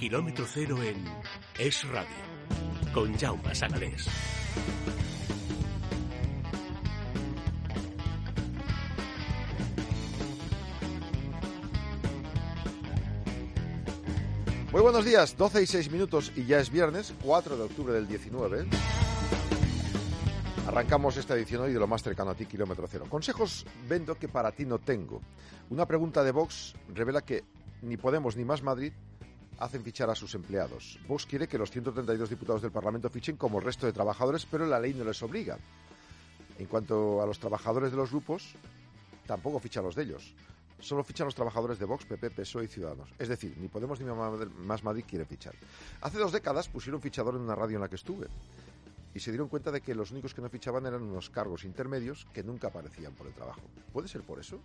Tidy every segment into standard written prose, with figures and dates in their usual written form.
Kilómetro Cero en Es Radio, con Jaume Sagalés. Muy buenos días, 12 y 6 minutos y ya es viernes, 4 de octubre del 19. Arrancamos esta edición hoy de lo más cercano a ti, Kilómetro Cero. Consejos vendo que para ti no tengo. Una pregunta de Vox revela que ni Podemos ni Más Madrid hacen fichar a sus empleados. Vox quiere que los 132 diputados del Parlamento fichen como el resto de trabajadores, pero la ley no les obliga. En cuanto a los trabajadores de los grupos, tampoco fichan los de ellos. Solo fichan los trabajadores de Vox, PP, PSOE y Ciudadanos. Es decir, ni Podemos ni Más Madrid quieren fichar. Hace 2 décadas pusieron fichador en una radio en la que estuve y se dieron cuenta de que los únicos que no fichaban eran unos cargos intermedios que nunca aparecían por el trabajo. ¿Puede ser por eso?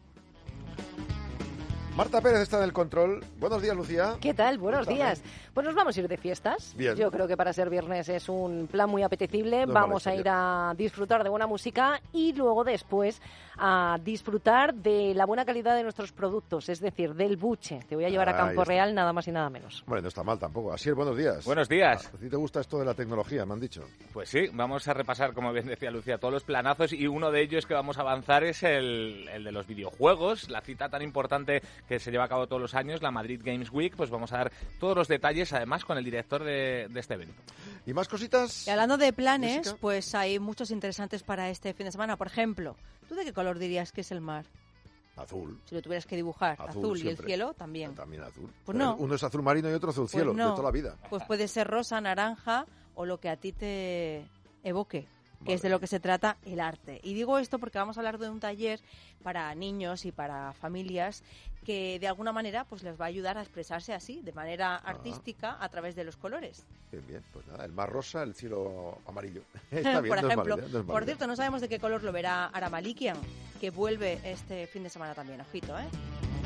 Marta Pérez está en el control. Buenos días, Lucía. ¿Qué tal? Buenos días. Pues nos vamos a ir de fiestas. Bien. Yo creo que para ser viernes es un plan muy apetecible. No vamos a ir a disfrutar de buena música y luego después a disfrutar de la buena calidad de nuestros productos, es decir, del buche. Te voy a llevar a Campo Real, nada más y nada menos. Bueno, no está mal tampoco. Así es, buenos días. Buenos días. ¿A ti te gusta esto de la tecnología, me han dicho? Pues sí, vamos a repasar, como bien decía Lucía, todos los planazos y uno de ellos que vamos a avanzar es el de los videojuegos, la cita tan importante que se lleva a cabo todos los años, la Madrid Games Week. Pues vamos a dar todos los detalles, además, con el director de este evento. ¿Y más cositas? Y hablando de planes, ¿Música? pues hay muchos interesantes para este fin de semana. Por ejemplo, ¿tú de qué color dirías que es el mar? Azul. Si lo tuvieras que dibujar, azul y el siempre. cielo también. También azul. Pues no. Uno es azul marino y otro azul cielo, Pues no. de toda la vida. Pues puede ser rosa, naranja o lo que a ti te evoque, que es de Vale. lo que se trata el arte. Y digo esto porque vamos a hablar de un taller para niños y para familias que de alguna manera pues les va a ayudar a expresarse así, de manera artística, a través de los colores. Bien, bien. Pues nada, el mar rosa, el cielo amarillo. Está bien, Por no es ejemplo, mala idea, no es mala por idea. cierto, no sabemos de qué color lo verá Ara Malikian, que vuelve este fin de semana también. Ojito, ¿eh?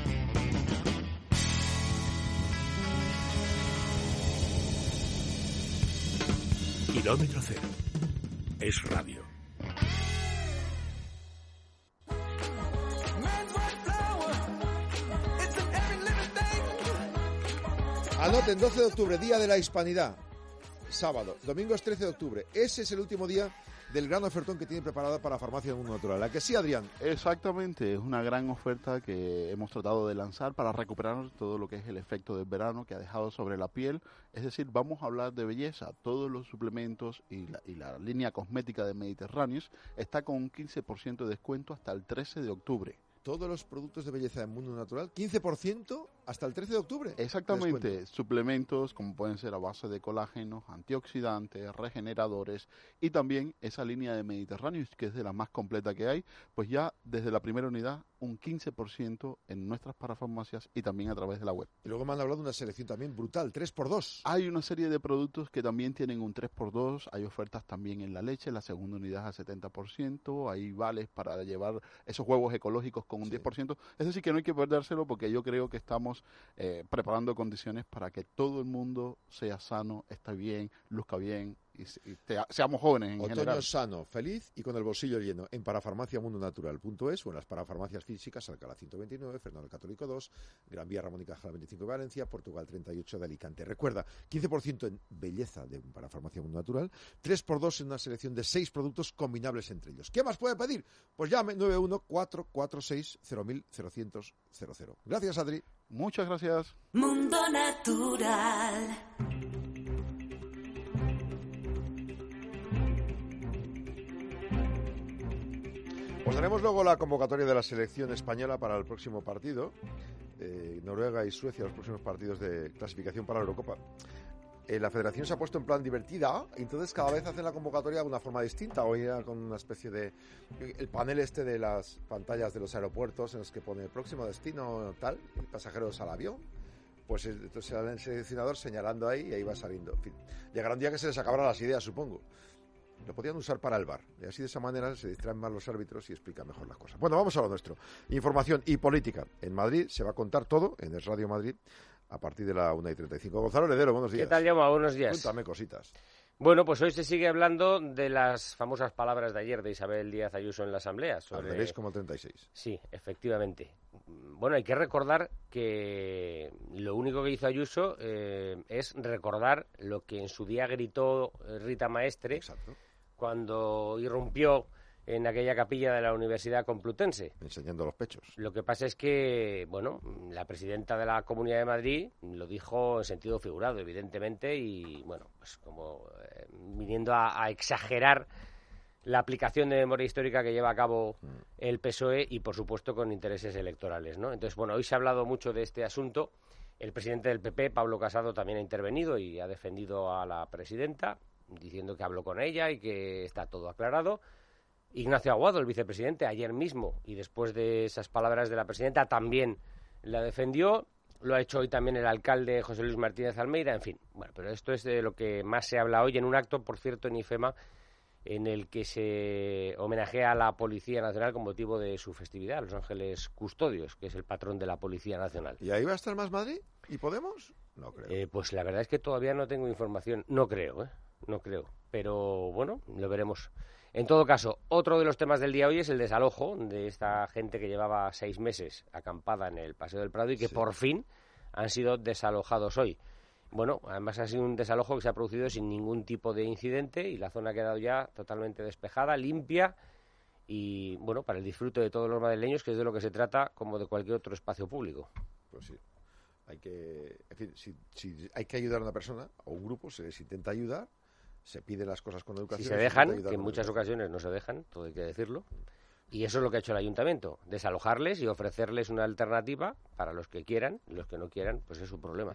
Kilómetro Cero, Es Radio. Anoten, 12 de octubre, Día de la Hispanidad. Sábado. Domingo es 13 de octubre. Ese es el último día del gran ofertón que tiene preparada para Farmacia Mundo Natural. ¿A que sí, Adrián? Exactamente, es una gran oferta que hemos tratado de lanzar para recuperar todo lo que es el efecto del verano que ha dejado sobre la piel. Es decir, vamos a hablar de belleza. Todos los suplementos y la línea cosmética de Mediterráneos está con un 15% de descuento hasta el 13 de octubre. Todos los productos de belleza del Mundo Natural, 15% hasta el 13 de octubre. Exactamente, suplementos como pueden ser a base de colágenos, antioxidantes, regeneradores y también esa línea de Mediterráneos que es de la más completa que hay, pues ya desde la primera unidad un 15% en nuestras parafarmacias y también a través de la web. Y luego me han hablado de una selección también brutal, 3x2. Hay una serie de productos que también tienen un 3x2, hay ofertas también en la leche, la segunda unidad a 70%, hay vales para llevar esos huevos ecológicos con un 10%, es decir que no hay que perdérselo porque yo creo que estamos preparando condiciones para que todo el mundo sea sano, esté bien, luzca bien y seamos jóvenes en Otoño general. sano, feliz y con el bolsillo lleno. En parafarmaciamundonatural.es o en las parafarmacias físicas, Alcalá 129, Fernando el Católico 2, Gran Vía Ramón y Cajal 25 de Valencia, Portugal 38 de Alicante. Recuerda, 15% en belleza de Parafarmacia Mundo Natural, 3x2 en una selección de 6 productos combinables entre ellos. ¿Qué más puede pedir? Pues llame 914460000. Gracias, Adri. Muchas gracias. Mundo Natural. Pues haremos luego la convocatoria de la selección española para el próximo partido. Noruega y Suecia, los próximos partidos de clasificación para la Eurocopa. La federación se ha puesto en plan divertida, entonces cada vez hacen la convocatoria de una forma distinta. Hoy era con una especie de... El panel este de las pantallas de los aeropuertos en los que pone próximo destino tal, pasajeros al avión. Pues entonces era el seleccionador señalando ahí y ahí va saliendo. En fin, llegará un día que se les acabarán las ideas, supongo. Lo podían usar para el VAR. Y así de esa manera se distraen más los árbitros y explican mejor las cosas. Bueno, vamos a lo nuestro. Información y política. En Madrid se va a contar todo en Es Radio Madrid a partir de la 1:35. Gonzalo Heredero, buenos días. ¿Qué tal, Jaume? Buenos días. Cuéntame cositas. Bueno, pues hoy se sigue hablando de las famosas palabras de ayer de Isabel Díaz Ayuso en la Asamblea. Veréis como 36. Sí, efectivamente. Bueno, hay que recordar que lo único que hizo Ayuso es recordar lo que en su día gritó Rita Maestre. Exacto. Cuando irrumpió en aquella capilla de la Universidad Complutense. Enseñando los pechos. Lo que pasa es que, bueno, la presidenta de la Comunidad de Madrid lo dijo en sentido figurado, evidentemente, y, bueno, pues como viniendo a exagerar la aplicación de memoria histórica que lleva a cabo el PSOE y, por supuesto, con intereses electorales, ¿no? Entonces, bueno, hoy se ha hablado mucho de este asunto. El presidente del PP, Pablo Casado, también ha intervenido y ha defendido a la presidenta, diciendo que habló con ella y que está todo aclarado. Ignacio Aguado, el vicepresidente, ayer mismo, y después de esas palabras de la presidenta, también la defendió. Lo ha hecho hoy también el alcalde José Luis Martínez Almeida, en fin. Bueno, pero esto es de lo que más se habla hoy en un acto, por cierto, en IFEMA, en el que se homenajea a la Policía Nacional con motivo de su festividad, Los Ángeles Custodios, que es el patrón de la Policía Nacional. ¿Y ahí va a estar más Madrid? ¿Y Podemos? No creo. Pues la verdad es que todavía no tengo información. No creo, no creo. Pero bueno, lo veremos. En todo caso, otro de los temas del día hoy es el desalojo de esta gente que llevaba 6 meses acampada en el Paseo del Prado y que por fin han sido desalojados hoy. Bueno, además ha sido un desalojo que se ha producido sin ningún tipo de incidente y la zona ha quedado ya totalmente despejada, limpia y, bueno, para el disfrute de todos los madrileños, que es de lo que se trata como de cualquier otro espacio público. Pues sí. Hay que, en fin, si hay que ayudar a una persona o un grupo, se les intenta ayudar, se piden las cosas con educación. Si se dejan, que en muchas ocasiones no se dejan, todo hay que decirlo. Y eso es lo que ha hecho el ayuntamiento, desalojarles y ofrecerles una alternativa para los que quieran, y los que no quieran, pues es su problema.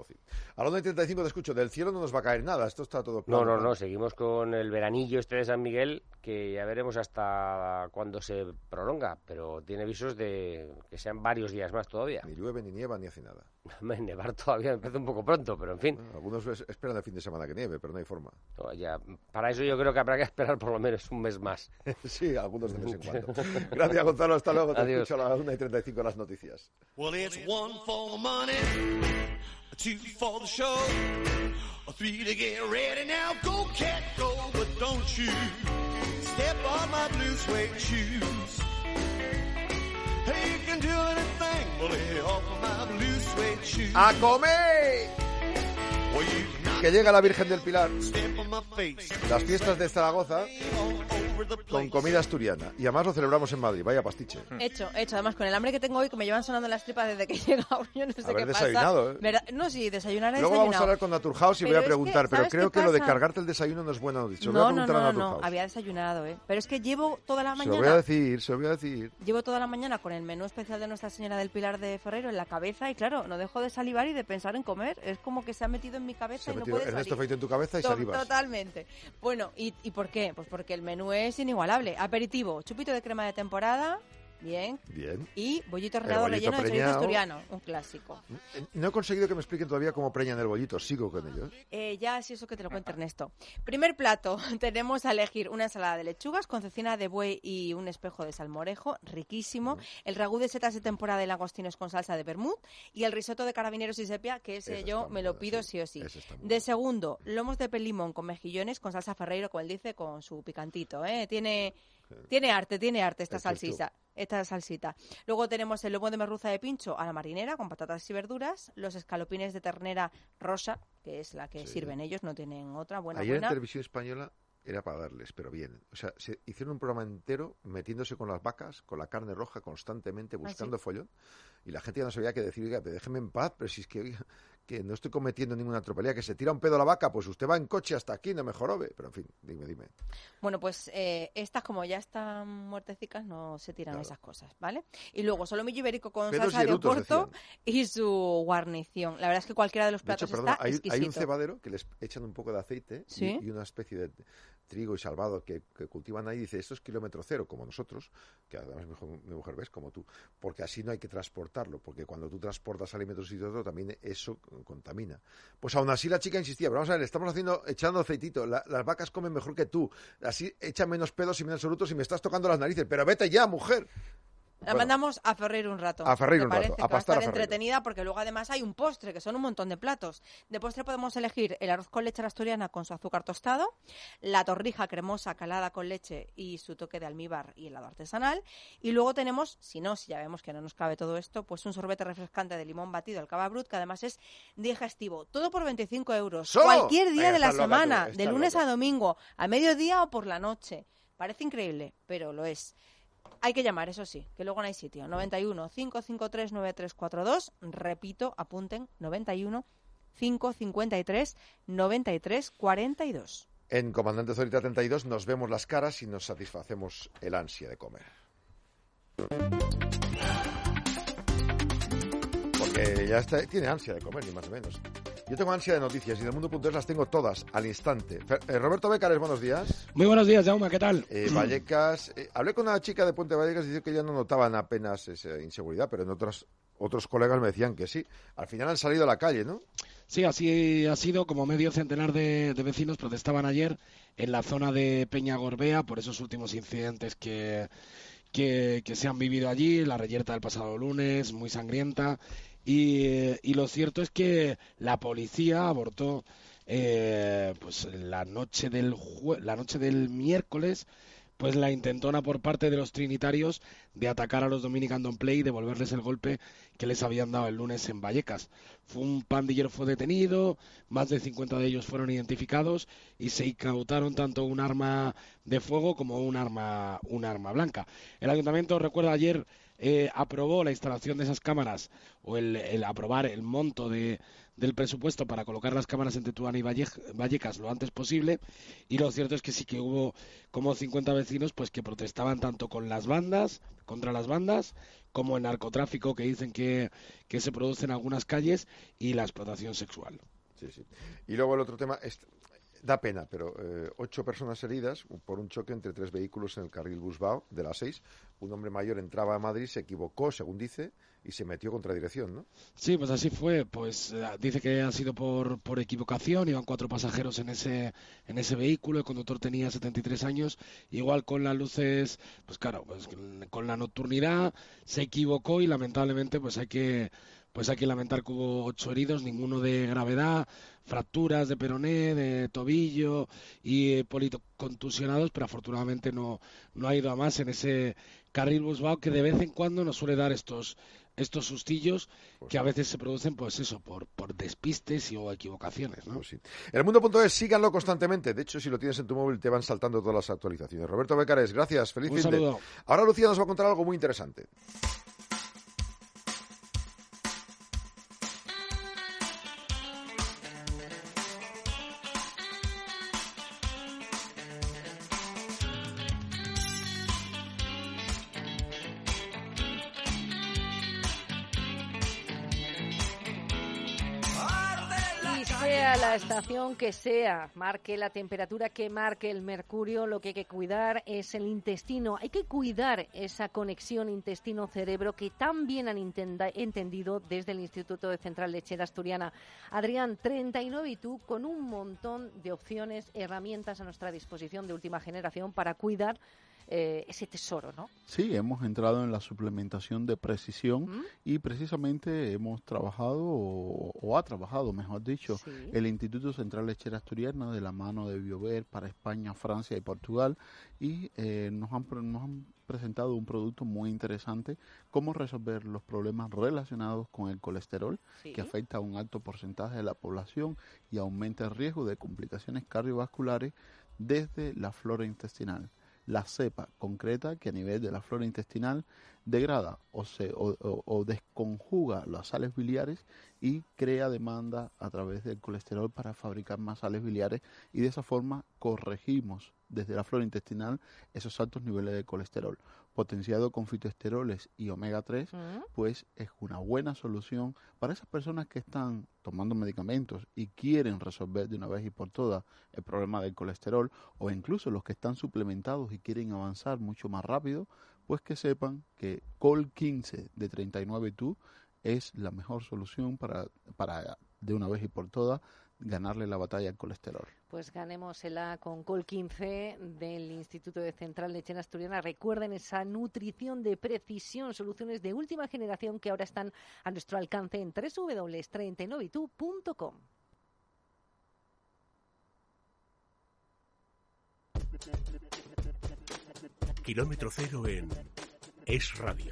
A la 1:35 te escucho, del cielo no nos va a caer nada, esto está todo plano. No, seguimos con el veranillo este de San Miguel, que ya veremos hasta cuándo se prolonga, pero tiene visos de que sean varios días más todavía. Ni llueve, ni nieva, ni hace nada. Nevar todavía me parece un poco pronto, pero en fin. Bueno, algunos esperan el fin de semana que nieve, pero no hay forma. Ya, para eso yo creo que habrá que esperar por lo menos un mes más. Sí, algunos de vez en cuando. Gracias, Gonzalo, hasta luego. Te Adiós. escucho a las 1:35 las noticias. Well, it's 1 for the money, 2 for the show, 3 to get ready now. Go, cat, go, but don't you step on my blue suede shoes. Hey, you can do anything, but lay off of my blue suede shoes. ¡A comer! Well, you knock Que llega la Virgen del Pilar. step on my face. Las fiestas de Zaragoza All over the con place. comida asturiana. Y además lo celebramos en Madrid. Vaya pastiche. Hecho. Además, con el hambre que tengo hoy, que me llevan sonando las tripas desde que he llegado, yo no sé Haber qué desayunado, pasa. ¿eh? ¿Verdad? No, sí, desayunar he Luego vamos a desayunado. hablar con Naturhaus y Pero voy a es que, preguntar, pero ¿sabes creo qué que lo de pasa? cargarte el desayuno no es buena noticia. Lo voy a No, preguntar a Naturhaus. había desayunado, Pero es que llevo toda la Se lo voy a mañana... decir. Llevo toda la mañana con el menú especial de Nuestra Señora del Pilar de Ferrero en la cabeza y claro, no dejo de salivar y de pensar en comer. Es como que se ha metido en mi cabeza Se ha y no metido puede Ernesto salir. Feito en tu cabeza y salivas. Totalmente. Bueno, ¿y por qué? Pues porque el menú es inigualable. Aperitivo, chupito de crema de temporada, bien. Bien. Y bollito El rallado bollito relleno de chorizo preñado. asturiano, un clásico. No he conseguido que me expliquen todavía cómo preñan el bollito. Sigo con ello. Ya, sí, eso que te lo cuente Ernesto. Primer plato, tenemos a elegir una ensalada de lechugas con cecina de buey y un espejo de salmorejo, riquísimo. El ragú de setas de temporada y langostinos con salsa de vermut. Y el risotto de carabineros y sepia, que ese Ese yo está me muy lo bueno, pido sí. sí o sí. Ese está muy De segundo, lomos de pelimón con mejillones con salsa Ferreiro, como él dice, con su picantito. Tiene arte esta salsita. Luego tenemos el lomo de merluza de pincho a la marinera con patatas y verduras, los escalopines de ternera rosa, que es la que sirven ellos, no tienen otra, Ayer en buena. Televisión Española era para darles, pero bien. O sea, se hicieron un programa entero metiéndose con las vacas, con la carne roja constantemente, buscando follón. Y la gente ya no sabía qué decir. Oiga, déjeme en paz, pero si es que, oiga, que no estoy cometiendo ninguna tropelía, que se tira un pedo a la vaca, pues usted va en coche hasta aquí, no me jorobe. Pero en fin, dime. Bueno, pues estas como ya están muertecicas no se tiran Claro. esas cosas, ¿vale? Y luego solomillo ibérico con Pedos salsa y de erutos, oporto decían. y su guarnición. La verdad es que cualquiera de los De hecho, platos perdona, está hay exquisito. un cebadero que les echan un poco de aceite ¿Sí? y una especie de trigo y salvado que cultivan ahí. Dice, esto es kilómetro cero, como nosotros, que además mi mujer ves como tú, porque así no hay que transportarlo, porque cuando tú transportas alimentos y todo, también eso contamina. Pues aún así la chica insistía, pero vamos a ver, estamos echando aceitito, las vacas comen mejor que tú, así echan menos pedos y menos erutos y me estás tocando las narices, pero vete ya, mujer. La mandamos a Ferreiro un rato. A Ferreiro un rato, parece a que va a pastar estar a Ferreiro. entretenida porque luego además hay un postre, que son un montón de platos. De postre podemos elegir el arroz con leche asturiana con su azúcar tostado, la torrija cremosa calada con leche y su toque de almíbar y helado artesanal. Y luego tenemos, si ya vemos que no nos cabe todo esto, pues un sorbete refrescante de limón batido al cava brut, que además es digestivo. Todo por 25 euros. ¡Solo! Cualquier día Venga, de la estás loca semana, tú, de estás lunes loca. a domingo, a mediodía o por la noche. Parece increíble, pero lo es. Hay que llamar, eso sí, que luego no hay sitio. 91 553 9342. Repito, apunten, 91 553 9342. En Comandante Zorita 32 nos vemos las caras y nos satisfacemos el ansia de comer. Porque ya tiene ansia de comer, ni más ni menos. Yo tengo ansia de noticias y del Mundo.es las tengo todas al instante. Roberto Becares, buenos días. Muy buenos días, Jaume, ¿qué tal? Vallecas, hablé con una chica de Puente Vallecas y dice que ya no notaban apenas esa inseguridad, pero en otros colegas me decían que sí. Al final han salido a la calle, ¿no? Sí, así ha sido. Como medio centenar de vecinos protestaban ayer en la zona de Peña Gorbea por esos últimos incidentes que se han vivido allí, la reyerta del pasado lunes, muy sangrienta. Y lo cierto es que la policía abortó pues la noche del miércoles pues la intentona por parte de los trinitarios de atacar a los Dominican Don't Play y devolverles el golpe que les habían dado el lunes en Vallecas. Un pandillero fue detenido, más de 50 de ellos fueron identificados y se incautaron tanto un arma de fuego como un arma blanca. El ayuntamiento, recuerda, ayer aprobó la instalación de esas cámaras o el aprobar el monto del presupuesto para colocar las cámaras en Tetuán y Vallecas lo antes posible, y lo cierto es que sí que hubo como 50 vecinos pues que protestaban tanto contra las bandas, como el narcotráfico que dicen que se produce en algunas calles y la explotación sexual. Sí, sí. Y luego el otro tema da pena, pero 8 personas heridas por un choque entre 3 vehículos en el carril Busbao de la 6. Un hombre mayor entraba a Madrid, se equivocó, según dice, y se metió contra dirección, ¿no? Sí, pues así fue. Pues dice que ha sido por equivocación. Iban 4 pasajeros en ese vehículo. El conductor tenía 73 años. Igual con las luces, pues claro, pues con la nocturnidad se equivocó y lamentablemente pues hay que lamentar que hubo 8 heridos, ninguno de gravedad, fracturas de peroné, de tobillo y policontusionados, pero afortunadamente no ha ido a más en ese carril Busbao, que de vez en cuando nos suele dar estos sustillos que a veces se producen, pues eso, por despistes o equivocaciones, ¿no? Pues sí. El Mundo.es, síganlo constantemente. De hecho, si lo tienes en tu móvil, te van saltando todas las actualizaciones. Roberto Becares, gracias. Feliz fin de. Un saludo. Ahora Lucía nos va a contar algo muy interesante. La estación que sea, marque la temperatura que marque el mercurio, lo que hay que cuidar es el intestino. Hay que cuidar esa conexión intestino-cerebro que tan bien han entendido desde el Instituto de Central Lechera Asturiana. Adrián, 39 y tú, con un montón de opciones, herramientas a nuestra disposición de última generación para cuidar ese tesoro, ¿no? Sí, hemos entrado en la suplementación de precisión y precisamente hemos trabajado, o ha trabajado, mejor dicho, el Instituto Central Lechera Asturiana de la mano de Biover para España, Francia y Portugal, y nos han presentado un producto muy interesante, cómo resolver los problemas relacionados con el colesterol, que afecta a un alto porcentaje de la población y aumenta el riesgo de complicaciones cardiovasculares desde la flora intestinal. La cepa concreta que a nivel de la flora intestinal degrada o desconjuga las sales biliares y crea demanda a través del colesterol para fabricar más sales biliares, y de esa forma corregimos desde la flora intestinal esos altos niveles de colesterol. Potenciado con fitoesteroles y omega 3, pues es una buena solución para esas personas que están tomando medicamentos y quieren resolver de una vez y por todas el problema del colesterol, o incluso los que están suplementados y quieren avanzar mucho más rápido, pues que sepan que Col15 de 39 TU es la mejor solución para de una vez y por todas ganarle la batalla al colesterol. Pues ganémosela con Col 15 del Instituto de Central Lechera Asturiana. Recuerden esa nutrición de precisión, soluciones de última generación que ahora están a nuestro alcance en www.39itu.com. Kilómetro cero en Es Radio.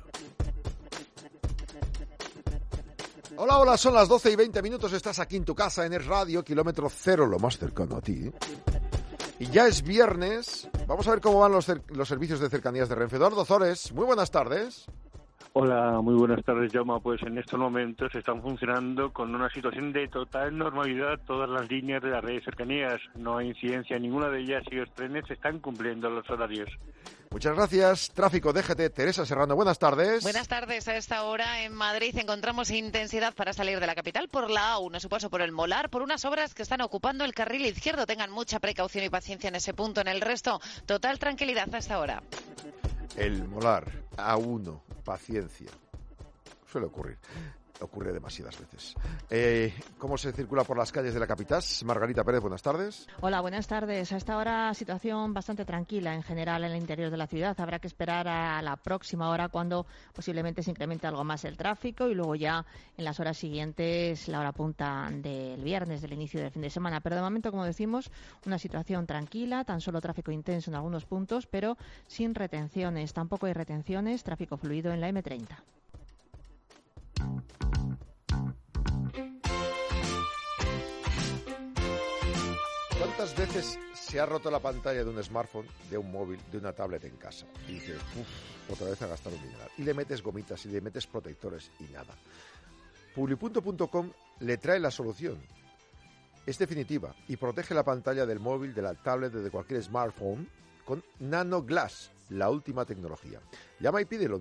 Hola, hola, son las 12:20, estás aquí en tu casa en Es Radio, kilómetro cero, lo más cercano a ti. Y ya es viernes, vamos a ver cómo van los servicios de cercanías de Renfe. Eduardo Zores, muy buenas tardes. Hola, muy buenas tardes, Jaume. Pues en estos momentos están funcionando con una situación de total normalidad todas las líneas de la red de cercanías. No hay incidencia en ninguna de ellas y los trenes están cumpliendo los horarios. Muchas gracias. Tráfico DGT, Teresa Serrano, buenas tardes. Buenas tardes. A esta hora en Madrid encontramos intensidad para salir de la capital por la A1, su paso por el Molar, por unas obras que están ocupando el carril izquierdo. Tengan mucha precaución y paciencia en ese punto. En el resto, total tranquilidad a esta hora. El Molar, A1, paciencia. Suele ocurrir. Ocurre demasiadas veces. ¿Cómo se circula por las calles de la capital? Margarita Pérez, buenas tardes. Hola, buenas tardes. A esta hora situación bastante tranquila en general en el interior de la ciudad. Habrá que esperar a la próxima hora cuando posiblemente se incremente algo más el tráfico y luego ya en las horas siguientes, la hora punta del viernes, del inicio del fin de semana. Pero de momento, como decimos, una situación tranquila, tan solo tráfico intenso en algunos puntos, pero sin retenciones. Tampoco hay retenciones, tráfico fluido en la M30. ¿Cuántas veces se ha roto la pantalla de un smartphone, de un móvil, de una tablet en casa? Y dices, otra vez a gastar un dineral. Y le metes gomitas y le metes protectores y nada. Publipunto.com le trae la solución. Es definitiva y protege la pantalla del móvil, de la tablet, de cualquier smartphone con NanoGlass, la última tecnología. Llama y pídelo,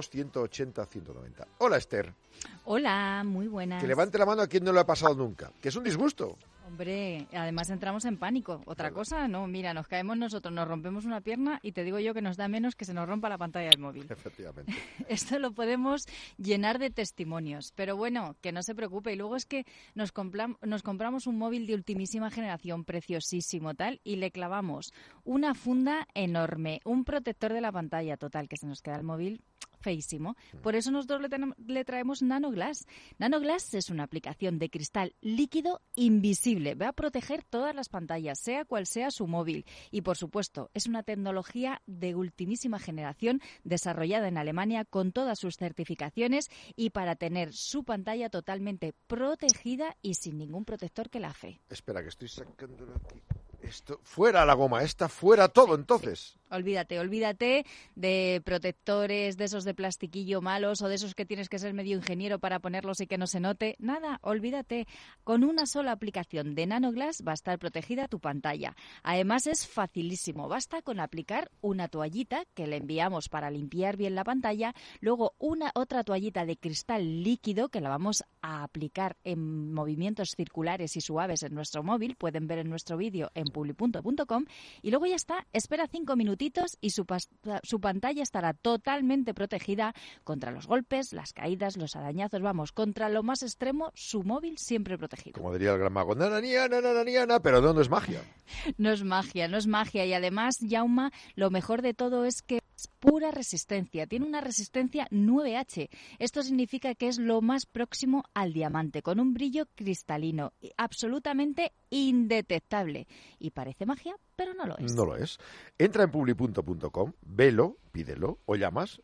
902-180-190. Hola, Esther. Hola, muy buenas. Que levante la mano a quien no lo ha pasado nunca, que es un disgusto. Hombre, además entramos en pánico. Otra cosa, no, mira, nos caemos nosotros, nos rompemos una pierna y te digo yo que nos da menos que se nos rompa la pantalla del móvil. Efectivamente. Esto lo podemos llenar de testimonios, pero bueno, que no se preocupe. Y luego es que nos compramos un móvil de ultimísima generación, preciosísimo, tal, y le clavamos una funda enorme, un protector de la pantalla, total, que se nos queda el móvil feísimo. Por eso nosotros le traemos NanoGlass. NanoGlass es una aplicación de cristal líquido invisible. Va a proteger todas las pantallas, sea cual sea su móvil. Y, por supuesto, es una tecnología de ultimísima generación desarrollada en Alemania con todas sus certificaciones y para tener su pantalla totalmente protegida y sin ningún protector que la afee. Espera, que estoy sacándolo aquí. Esto, fuera la goma esta, fuera todo, entonces. Olvídate de protectores, de esos de plastiquillo malos o de esos que tienes que ser medio ingeniero para ponerlos y que no se note. Nada, olvídate. Con una sola aplicación de NanoGlass va a estar protegida tu pantalla. Además es facilísimo. Basta con aplicar una toallita que le enviamos para limpiar bien la pantalla, luego otra toallita de cristal líquido que la vamos a aplicar en movimientos circulares y suaves en nuestro móvil. Pueden ver en nuestro vídeo en publipunto.com y luego ya está. Espera 5 minutitos y su pantalla estará totalmente protegida contra los golpes, las caídas, los arañazos, vamos, contra lo más extremo, su móvil siempre protegido. Como diría el gran mago, nananiana, pero no es magia. No es magia y además, Jauma, lo mejor de todo es que es pura resistencia, tiene una resistencia 9H. Esto significa que es lo más próximo al diamante, con un brillo cristalino, absolutamente indetectable. Y parece magia, pero no lo es. No lo es. Entra en publipunto.com, velo, pídelo o llamas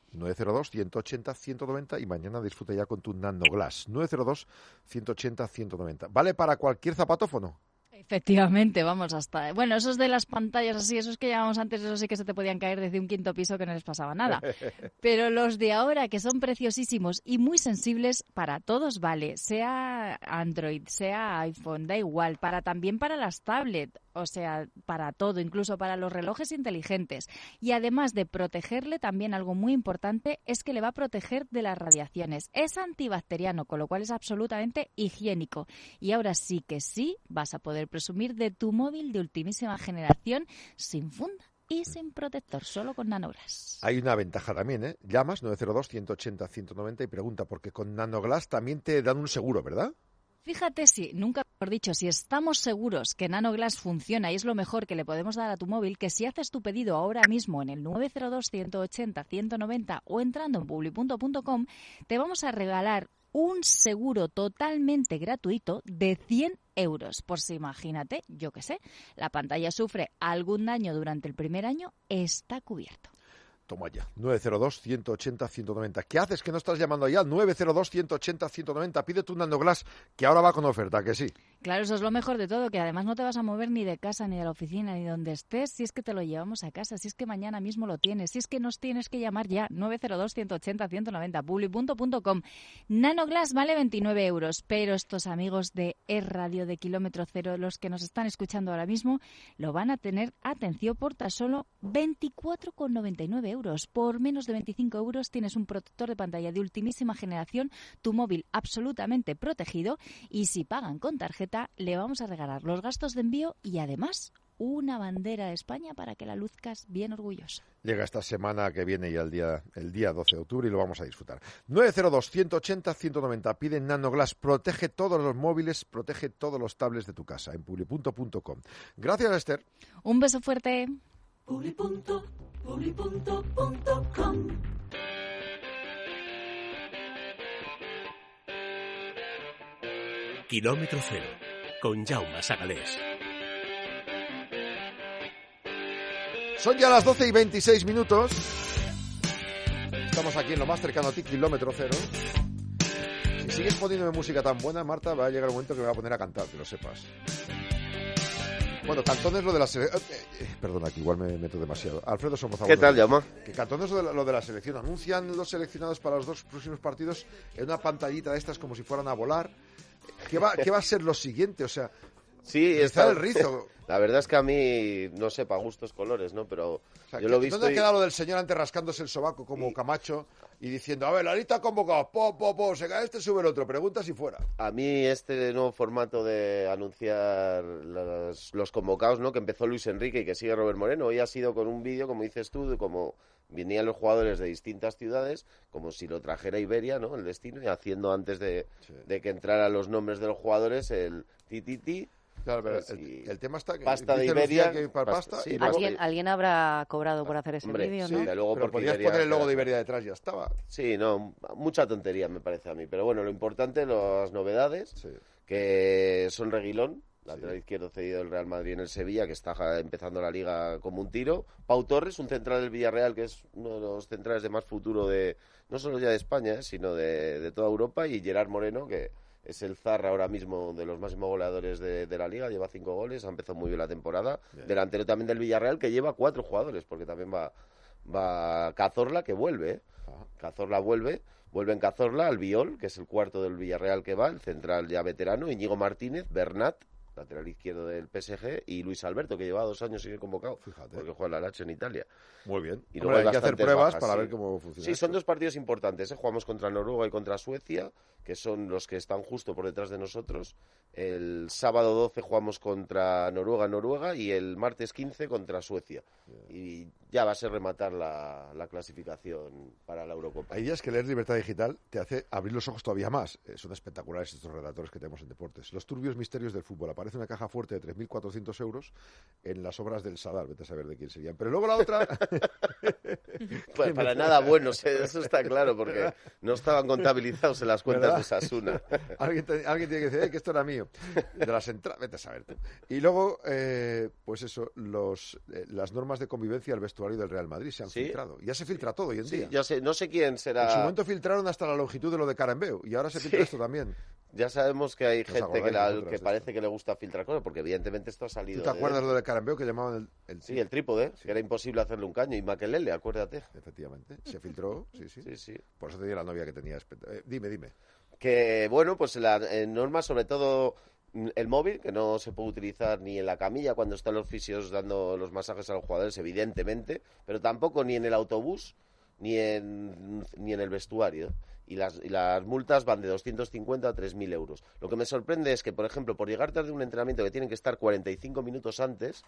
902-180-190 y mañana disfruta ya con tu NanoGlass. 902-180-190. ¿Vale para cualquier zapatófono? Efectivamente, vamos hasta... Bueno, esos de las pantallas así, esos que llevábamos antes, esos sí que se te podían caer desde un quinto piso que no les pasaba nada. Pero los de ahora, que son preciosísimos y muy sensibles, para todos vale. Sea Android, sea iPhone, da igual. También para las tablets, o sea, para todo, incluso para los relojes inteligentes. Y además de protegerle, también algo muy importante es que le va a proteger de las radiaciones. Es antibacteriano, con lo cual es absolutamente higiénico. Y ahora sí que sí vas a poder presumir de tu móvil de ultimísima generación sin funda y sin protector, solo con NanoGlass. Hay una ventaja también, ¿eh? Llamas 902-180-190 y pregunta, porque con NanoGlass también te dan un seguro, ¿verdad? Fíjate nunca mejor dicho, si estamos seguros que Nanoglass funciona y es lo mejor que le podemos dar a tu móvil, que si haces tu pedido ahora mismo en el 902-180-190 o entrando en publi.com, te vamos a regalar un seguro totalmente gratuito de 100 euros. Por si imagínate, yo qué sé, la pantalla sufre algún daño durante el primer año, está cubierto. Toma ya, 902-180-190. ¿Qué haces que no estás llamando allá? 902-180-190. Pide tu Nanoglass, que ahora va con oferta, que sí. Claro, eso es lo mejor de todo, que además no te vas a mover ni de casa, ni de la oficina, ni donde estés, si es que te lo llevamos a casa, si es que mañana mismo lo tienes, si es que nos tienes que llamar ya, 902-180-190, publi.com. Nanoglass vale 29 euros, pero estos amigos de E-Radio de Kilómetro Cero, los que nos están escuchando ahora mismo, lo van a tener, atención, por tan solo 24,99 euros. Por menos de 25 euros tienes un protector de pantalla de ultimísima generación, tu móvil absolutamente protegido, y si pagan con tarjeta, le vamos a regalar los gastos de envío y además una bandera de España para que la luzcas bien orgullosa. Llega esta semana que viene ya el día 12 de octubre y lo vamos a disfrutar. 902-180-190. Pide Nanoglass. Protege todos los móviles, protege todos los tablets de tu casa en publi.com. Gracias, Esther. Un beso fuerte. Publi.com. Kilómetro Cero, con Jaume Sagalés. Son ya las 12:26. Estamos aquí en lo más cercano a ti, Kilómetro Cero. Si sigues poniéndome música tan buena, Marta, va a llegar un momento que me va a poner a cantar, que lo sepas. Bueno, Cantón es lo de la selección. Perdona, que igual me meto demasiado. Alfredo Somoza. ¿Qué tal, Jaume? Que Cantón es lo de la selección. Anuncian los seleccionados para los 2 próximos partidos en una pantallita de estas como si fueran a volar. ¿Qué va a ser lo siguiente? O sea, sí, está el rizo. La verdad es que a mí, no sé, para gustos colores, ¿no? Pero yo lo he visto. ¿Dónde ha quedado lo del señor antes rascándose el sobaco como Camacho y diciendo, a ver, la lista ha convocado, se cae este, sube el otro, pregunta si fuera? A mí este nuevo formato de anunciar los convocados, ¿no? Que empezó Luis Enrique y que sigue Robert Moreno, hoy ha sido con un vídeo, como dices tú, de como venían los jugadores de distintas ciudades, como si lo trajera Iberia, ¿no? El destino, y haciendo antes de que entraran los nombres de los jugadores el tititi. Claro, pero el tema está que pasta de Iberia, que para pasta sí, ¿Alguien habrá cobrado por hacer ese vídeo, sí, ¿no? Luego pero podías poner el logo de Iberia detrás y ya estaba. Sí, no, mucha tontería me parece a mí, pero bueno, lo importante, las novedades, que son Reguilón, lateral izquierdo cedido del Real Madrid en el Sevilla, que está empezando la liga como un tiro. Pau Torres, un central del Villarreal, que es uno de los centrales de más futuro de no solo ya de España, sino de toda Europa, y Gerard Moreno, que es el zar ahora mismo de los máximos goleadores de la liga, lleva 5 goles, ha empezado muy bien la temporada. Bien. Delantero también del Villarreal, que lleva 4 jugadores, porque también va Cazorla, que vuelve, Cazorla vuelve en Cazorla, Albiol, que es el cuarto del Villarreal que va, el central ya veterano, Íñigo Martínez, Bernat, lateral izquierdo del PSG, y Luis Alberto, que lleva 2 años sigue convocado, porque juega la Lazio en Italia. Muy bien. Y luego hay que hacer pruebas bajas, para ver cómo funciona. Sí, son 2 partidos importantes. Jugamos contra Noruega y contra Suecia, que son los que están justo por detrás de nosotros. El sábado 12 jugamos contra Noruega, y el martes 15 contra Suecia. Y ya va a ser rematar la clasificación para la Eurocopa. Hay días que leer Libertad Digital te hace abrir los ojos todavía más. Son espectaculares estos redactores que tenemos en deportes. Los turbios misterios del fútbol. Aparece una caja fuerte de 3.400 euros en las obras del Sadar. Vete a saber de quién serían. Pero luego la otra... Pues para nada bueno, eso está claro, porque no estaban contabilizados en las cuentas, ¿verdad?, de Sasuna. Alguien tiene que decir, que esto era mío. De las entradas, vete a saber tú. Y luego, pues eso, las normas de convivencia del vestuario del Real Madrid se han filtrado. Ya se filtra todo hoy en día. Ya sé, no sé quién será. En su momento filtraron hasta la longitud de lo de Carambeu, y ahora se filtra esto también. Ya sabemos que hay gente que parece que le gusta filtrar cosas, porque evidentemente esto ha salido. ¿Tú te acuerdas lo de Carambeu que llamaban el trípode? Sí. Que era imposible hacerle un caño, y Makelele, acuérdate. Efectivamente, se filtró, sí. Por eso te digo la novia que tenía. Dime. Que, bueno, pues la norma, sobre todo el móvil, que no se puede utilizar ni en la camilla cuando están los fisios dando los masajes a los jugadores, evidentemente, pero tampoco ni en el autobús ni en el vestuario. Y las multas van de 250 a 3.000 euros. Lo que me sorprende es que, por ejemplo, por llegar tarde a un entrenamiento que tienen que estar 45 minutos antes,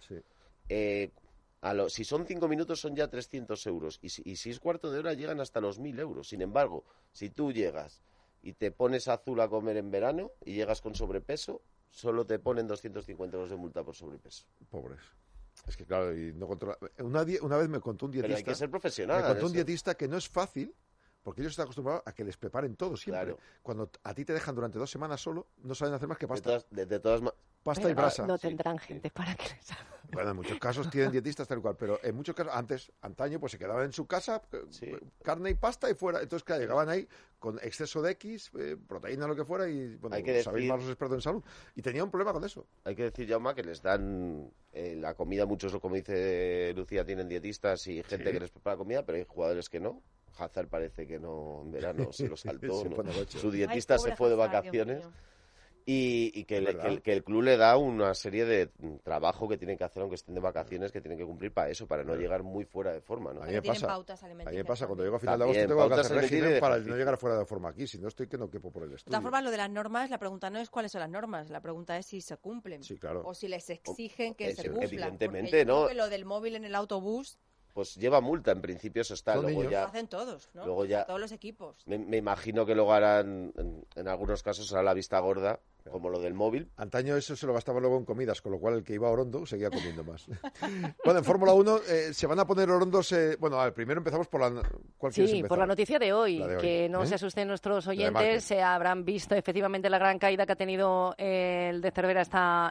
si son 5 minutos son ya 300 euros. Y si es cuarto de hora llegan hasta los 1.000 euros. Sin embargo, si tú llegas y te pones azul a comer en verano y llegas con sobrepeso, solo te ponen 250 euros de multa por sobrepeso. Pobres. Es que claro, y no controla. Una vez me contó un dietista. Pero hay que ser profesional. Me contó un dietista que no es fácil, porque ellos están acostumbrados a que les preparen todo siempre. Claro. Cuando a ti te dejan durante 2 semanas solo, no saben hacer más que pasta. De todas pasta y brasa. No tendrán gente para que les haga. Bueno, en muchos casos tienen dietistas tal cual, pero en muchos casos, antaño, pues se quedaban en su casa, carne y pasta y fuera. Entonces, claro, llegaban ahí con exceso de X, proteína, lo que fuera, y bueno, sabéis más los expertos en salud. Y tenían un problema con eso. Hay que decir, Jaume, que les dan la comida, muchos, como dice Lucía, tienen dietistas y gente que les prepara comida, pero hay jugadores que no. Hazard parece que no, en verano se lo saltó. Su dietista se fue de vacaciones. Y que el club le da una serie de trabajo que tienen que hacer, aunque estén de vacaciones, que tienen que cumplir para eso, para no llegar muy fuera de forma, ¿no? A mí me pasa, cuando llego a final de agosto tengo que hacer régimen para no llegar fuera de forma aquí, si no estoy que no quepo por el estudio. De todas formas, lo de las normas, la pregunta no es cuáles son las normas, la pregunta es si se cumplen. Sí, claro. O si les exigen que se cumplan. Evidentemente, ¿no? Creo que lo del móvil en el autobús... Pues lleva multa, en principio eso está. Luego ya, lo hacen todos, ¿no? Luego ya, todos los equipos. Me imagino que luego harán, en algunos casos, hará la vista gorda, como lo del móvil. Antaño eso se lo gastaba luego en comidas, con lo cual el que iba a Orondo seguía comiendo más. Bueno, en Fórmula 1 se van a poner Orondos... bueno, primero empezamos por la... Sí, por la noticia de hoy, que no se asusten nuestros oyentes, se habrán visto efectivamente la gran caída que ha tenido el de Cervera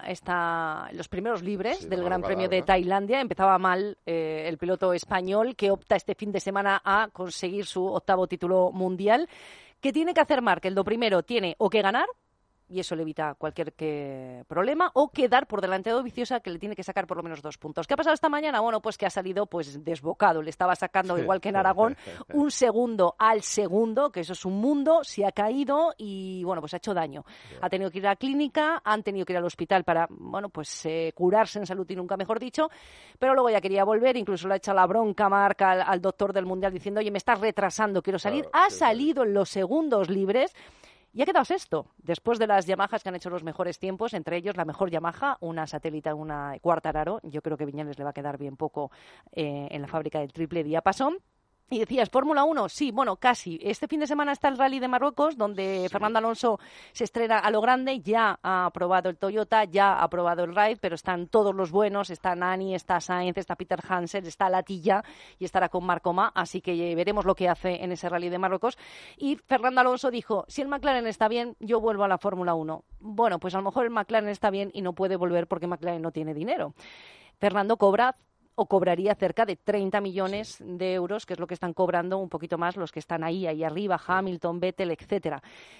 los primeros libres del Gran Premio de Tailandia. Empezaba mal el piloto español, que opta este fin de semana a conseguir su 8º título mundial. ¿Qué tiene que hacer Marc? Lo primero, tiene o que ganar, y eso le evita cualquier problema, o quedar por delante de Doviziosa, que le tiene que sacar por lo menos 2 puntos. ¿Qué ha pasado esta mañana? Bueno, pues que ha salido desbocado. Le estaba sacando, igual que en Aragón, un segundo al segundo, que eso es un mundo, se ha caído y, bueno, pues ha hecho daño. Ha tenido que ir a la clínica, han tenido que ir al hospital para, bueno, pues curarse en salud y nunca mejor dicho, pero luego ya quería volver, incluso le ha echado la bronca Marc al doctor del Mundial diciendo, oye, me estás retrasando, quiero salir. Ha salido en los segundos libres. Y ha quedado sexto, después de las Yamahas que han hecho los mejores tiempos, entre ellos la mejor Yamaha, una Satélite, una Quartararo. Yo creo que Viñales le va a quedar bien poco en la fábrica del triple diapasón. Y decías, Fórmula 1, sí, bueno, casi. Este fin de semana está el Rally de Marruecos, donde Fernando Alonso se estrena a lo grande. Ya ha aprobado el Toyota, ya ha aprobado el Raid, pero están todos los buenos. Está Nani, está Sainz, está Peter Hansel, está Latilla y estará con Marc Oma. Así que veremos lo que hace en ese Rally de Marruecos. Y Fernando Alonso dijo, si el McLaren está bien, yo vuelvo a la Fórmula 1. Bueno, pues a lo mejor el McLaren está bien y no puede volver porque McLaren no tiene dinero. Fernando cobraría cerca de 30 millones de euros, que es lo que están cobrando un poquito más los que están ahí arriba, Hamilton, Vettel, etcétera.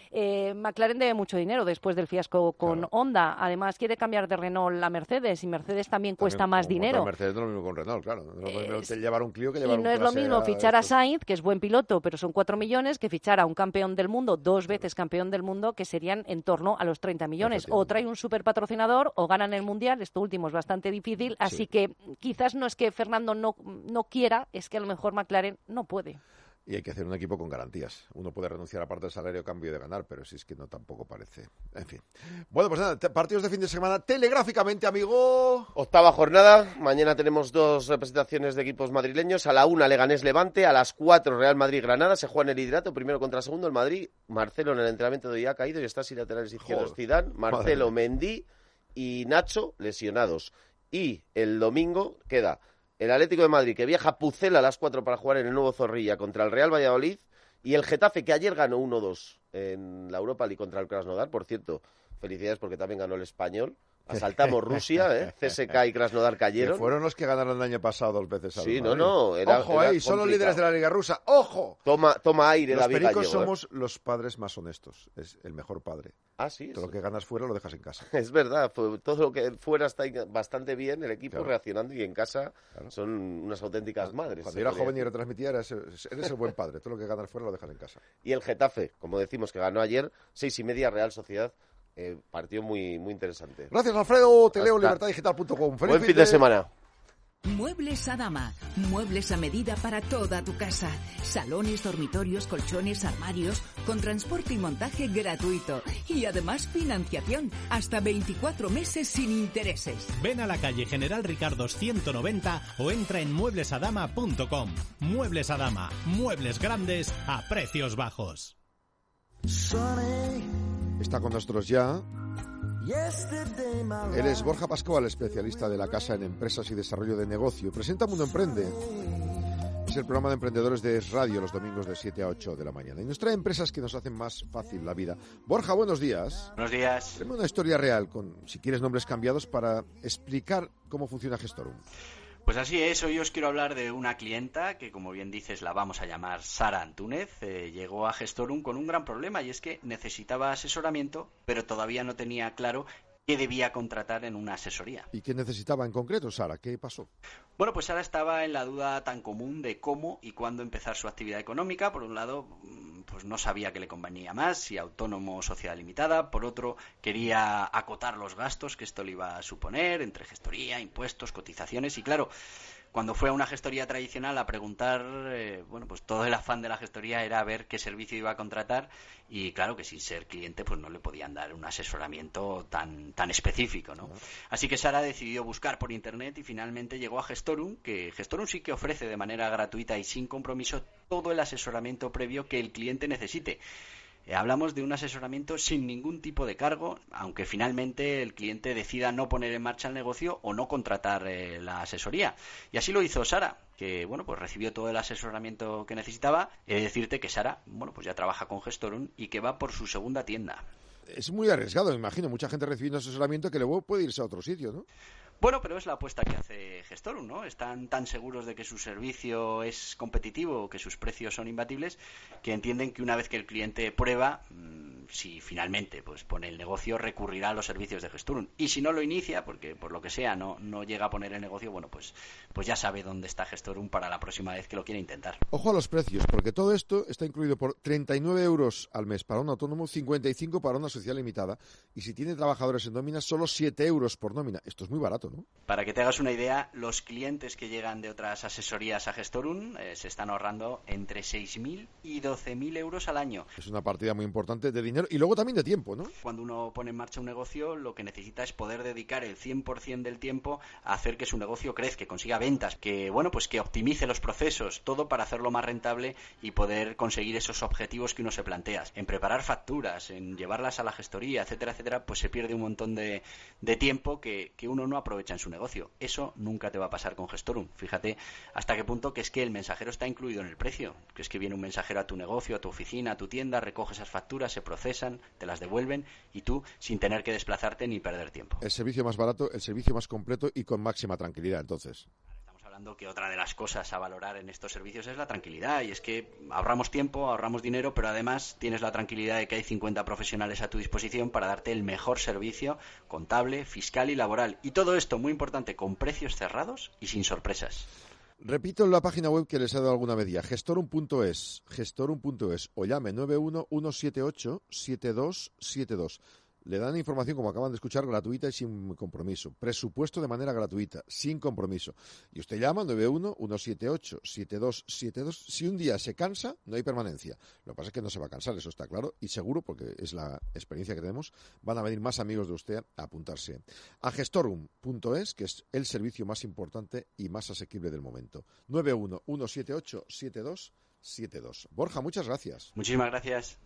McLaren debe mucho dinero después del fiasco con Honda. Además, quiere cambiar de Renault a Mercedes, y Mercedes también cuesta más dinero. Mercedes no es lo mismo con Renault, claro. No es lo mismo llevar un Clio que llevar un Clase. Y no es lo mismo fichar a Sainz, que es buen piloto, pero son 4 millones, que fichar a un campeón del mundo, 2 veces campeón del mundo, que serían en torno a los 30 millones. O trae un super patrocinador o ganan el Mundial. Esto último es bastante difícil, así que quizás no es que Fernando no quiera, es que a lo mejor McLaren no puede. Y hay que hacer un equipo con garantías. Uno puede renunciar a parte del salario a cambio de ganar, pero si es que no, tampoco parece. En fin. Bueno, pues nada, partidos de fin de semana telegráficamente, amigo. 8ª jornada. Mañana tenemos 2 representaciones de equipos madrileños. A la 1 Leganés Levante, a las 4 Real Madrid Granada. Se juega en el liderato, primero contra segundo. El Madrid, Marcelo en el entrenamiento de hoy ha caído y está sin laterales izquierdos. Zidane, Marcelo, Mendy y Nacho lesionados. Y el domingo queda el Atlético de Madrid, que viaja a Pucela a las 4 para jugar en el nuevo Zorrilla contra el Real Valladolid, y el Getafe, que ayer ganó 1-2 en la Europa League contra el Krasnodar. Por cierto, felicidades porque también ganó el Español. Asaltamos Rusia, CSKA y Krasnodar cayeron. Que fueron los que ganaron el año pasado 2 veces. Sí, no. Ojo, y son los líderes de la Liga Rusa. ¡Ojo! Toma aire, David Gallego. Los pericos somos los padres más honestos. Es el mejor padre. Ah, sí. Todo lo que ganas fuera lo dejas en casa. Es verdad. Todo lo que fuera está bastante bien, el equipo reaccionando, y en casa son unas auténticas madres. Cuando yo era joven y retransmitía, eres el buen padre. Todo lo que ganas fuera lo dejas en casa. Y el Getafe, como decimos, que ganó ayer, 6:30 Real Sociedad. Partido muy interesante. Gracias, Alfredo. Te leo libertadigital.com. Buen fin de semana. Muebles Adama. Muebles a medida para toda tu casa. Salones, dormitorios, colchones, armarios, con transporte y montaje gratuito. Y además financiación, hasta 24 meses sin intereses. Ven a la calle General Ricardos 190 o entra en mueblesadama.com. Muebles Adama. Muebles grandes a precios bajos. Está con nosotros ya. Él es Borja Pascual, especialista de la Casa en Empresas y Desarrollo de Negocio. Presenta Mundo Emprende. Es el programa de emprendedores de Es Radio, los domingos de 7 a 8 de la mañana. Y nos trae empresas que nos hacen más fácil la vida. Borja, buenos días. Buenos días. Tráeme una historia real, con, si quieres, nombres cambiados para explicar cómo funciona Gestorum. Pues así es, hoy os quiero hablar de una clienta que, como bien dices, la vamos a llamar Sara Antúnez. Llegó a Gestorum con un gran problema y es que necesitaba asesoramiento, pero todavía no tenía claro qué debía contratar en una asesoría. ¿Y qué necesitaba en concreto, Sara? ¿Qué pasó? Bueno, pues Sara estaba en la duda tan común de cómo y cuándo empezar su actividad económica. Por un lado, pues no sabía qué le convenía más, si autónomo o sociedad limitada. Por otro, quería acotar los gastos que esto le iba a suponer, entre gestoría, impuestos, cotizaciones. Y claro, cuando fue a una gestoría tradicional a preguntar, bueno, pues todo el afán de la gestoría era ver qué servicio iba a contratar y claro que sin ser cliente pues no le podían dar un asesoramiento tan específico, ¿no? Así que Sara decidió buscar por internet y finalmente llegó a Gestorum, que Gestorum sí que ofrece de manera gratuita y sin compromiso todo el asesoramiento previo que el cliente necesite. Hablamos de un asesoramiento sin ningún tipo de cargo, aunque finalmente el cliente decida no poner en marcha el negocio o no contratar la asesoría. Y así lo hizo Sara, que bueno, pues recibió todo el asesoramiento que necesitaba. He de decirte que Sara, bueno, pues ya trabaja con Gestorum y que va por su segunda tienda. Es muy arriesgado, me imagino, mucha gente recibiendo asesoramiento que luego puede irse a otro sitio, ¿no? Bueno, pero es la apuesta que hace Gestorum, ¿no? Están tan seguros de que su servicio es competitivo, que sus precios son imbatibles, que entienden que una vez que el cliente prueba, si finalmente pues pone el negocio, recurrirá a los servicios de Gestorum. Y si no lo inicia, porque por lo que sea no llega a poner el negocio, bueno, pues ya sabe dónde está Gestorum para la próxima vez que lo quiera intentar. Ojo a los precios, porque todo esto está incluido por 39 euros al mes para un autónomo, 55 para una sociedad limitada, y si tiene trabajadores en nómina, solo 7 euros por nómina. Esto es muy barato, ¿no? Para que te hagas una idea, los clientes que llegan de otras asesorías a Gestorum se están ahorrando entre 6.000 y 12.000 euros al año. Es una partida muy importante de dinero y luego también de tiempo, ¿no? Cuando uno pone en marcha un negocio, lo que necesita es poder dedicar el 100% del tiempo a hacer que su negocio crezca, que consiga ventas, que bueno, pues que optimice los procesos, todo para hacerlo más rentable y poder conseguir esos objetivos que uno se plantea. En preparar facturas, en llevarlas a la gestoría, etcétera, etcétera, pues se pierde un montón de tiempo que uno no aprovecha en su negocio. Eso nunca te va a pasar con Gestorum. Fíjate hasta qué punto que es que el mensajero está incluido en el precio, que es que viene un mensajero a tu negocio, a tu oficina, a tu tienda, recoge esas facturas, se procesan, te las devuelven y tú sin tener que desplazarte ni perder tiempo. El servicio más barato, el servicio más completo y con máxima tranquilidad, entonces. Hablando que otra de las cosas a valorar en estos servicios es la tranquilidad, y es que ahorramos tiempo, ahorramos dinero, pero además tienes la tranquilidad de que hay 50 profesionales a tu disposición para darte el mejor servicio contable, fiscal y laboral. Y todo esto, muy importante, con precios cerrados y sin sorpresas. Repito la página web que les he dado alguna medida, gestorum.es, o llame 911787272. Le dan información, como acaban de escuchar, gratuita y sin compromiso. Presupuesto de manera gratuita, sin compromiso. Y usted llama 911787272. Si un día se cansa, no hay permanencia. Lo que pasa es que no se va a cansar, eso está claro. Y seguro, porque es la experiencia que tenemos, van a venir más amigos de usted a apuntarse a gestorum.es, que es el servicio más importante y más asequible del momento. 911787272. Borja, muchas gracias. Muchísimas gracias.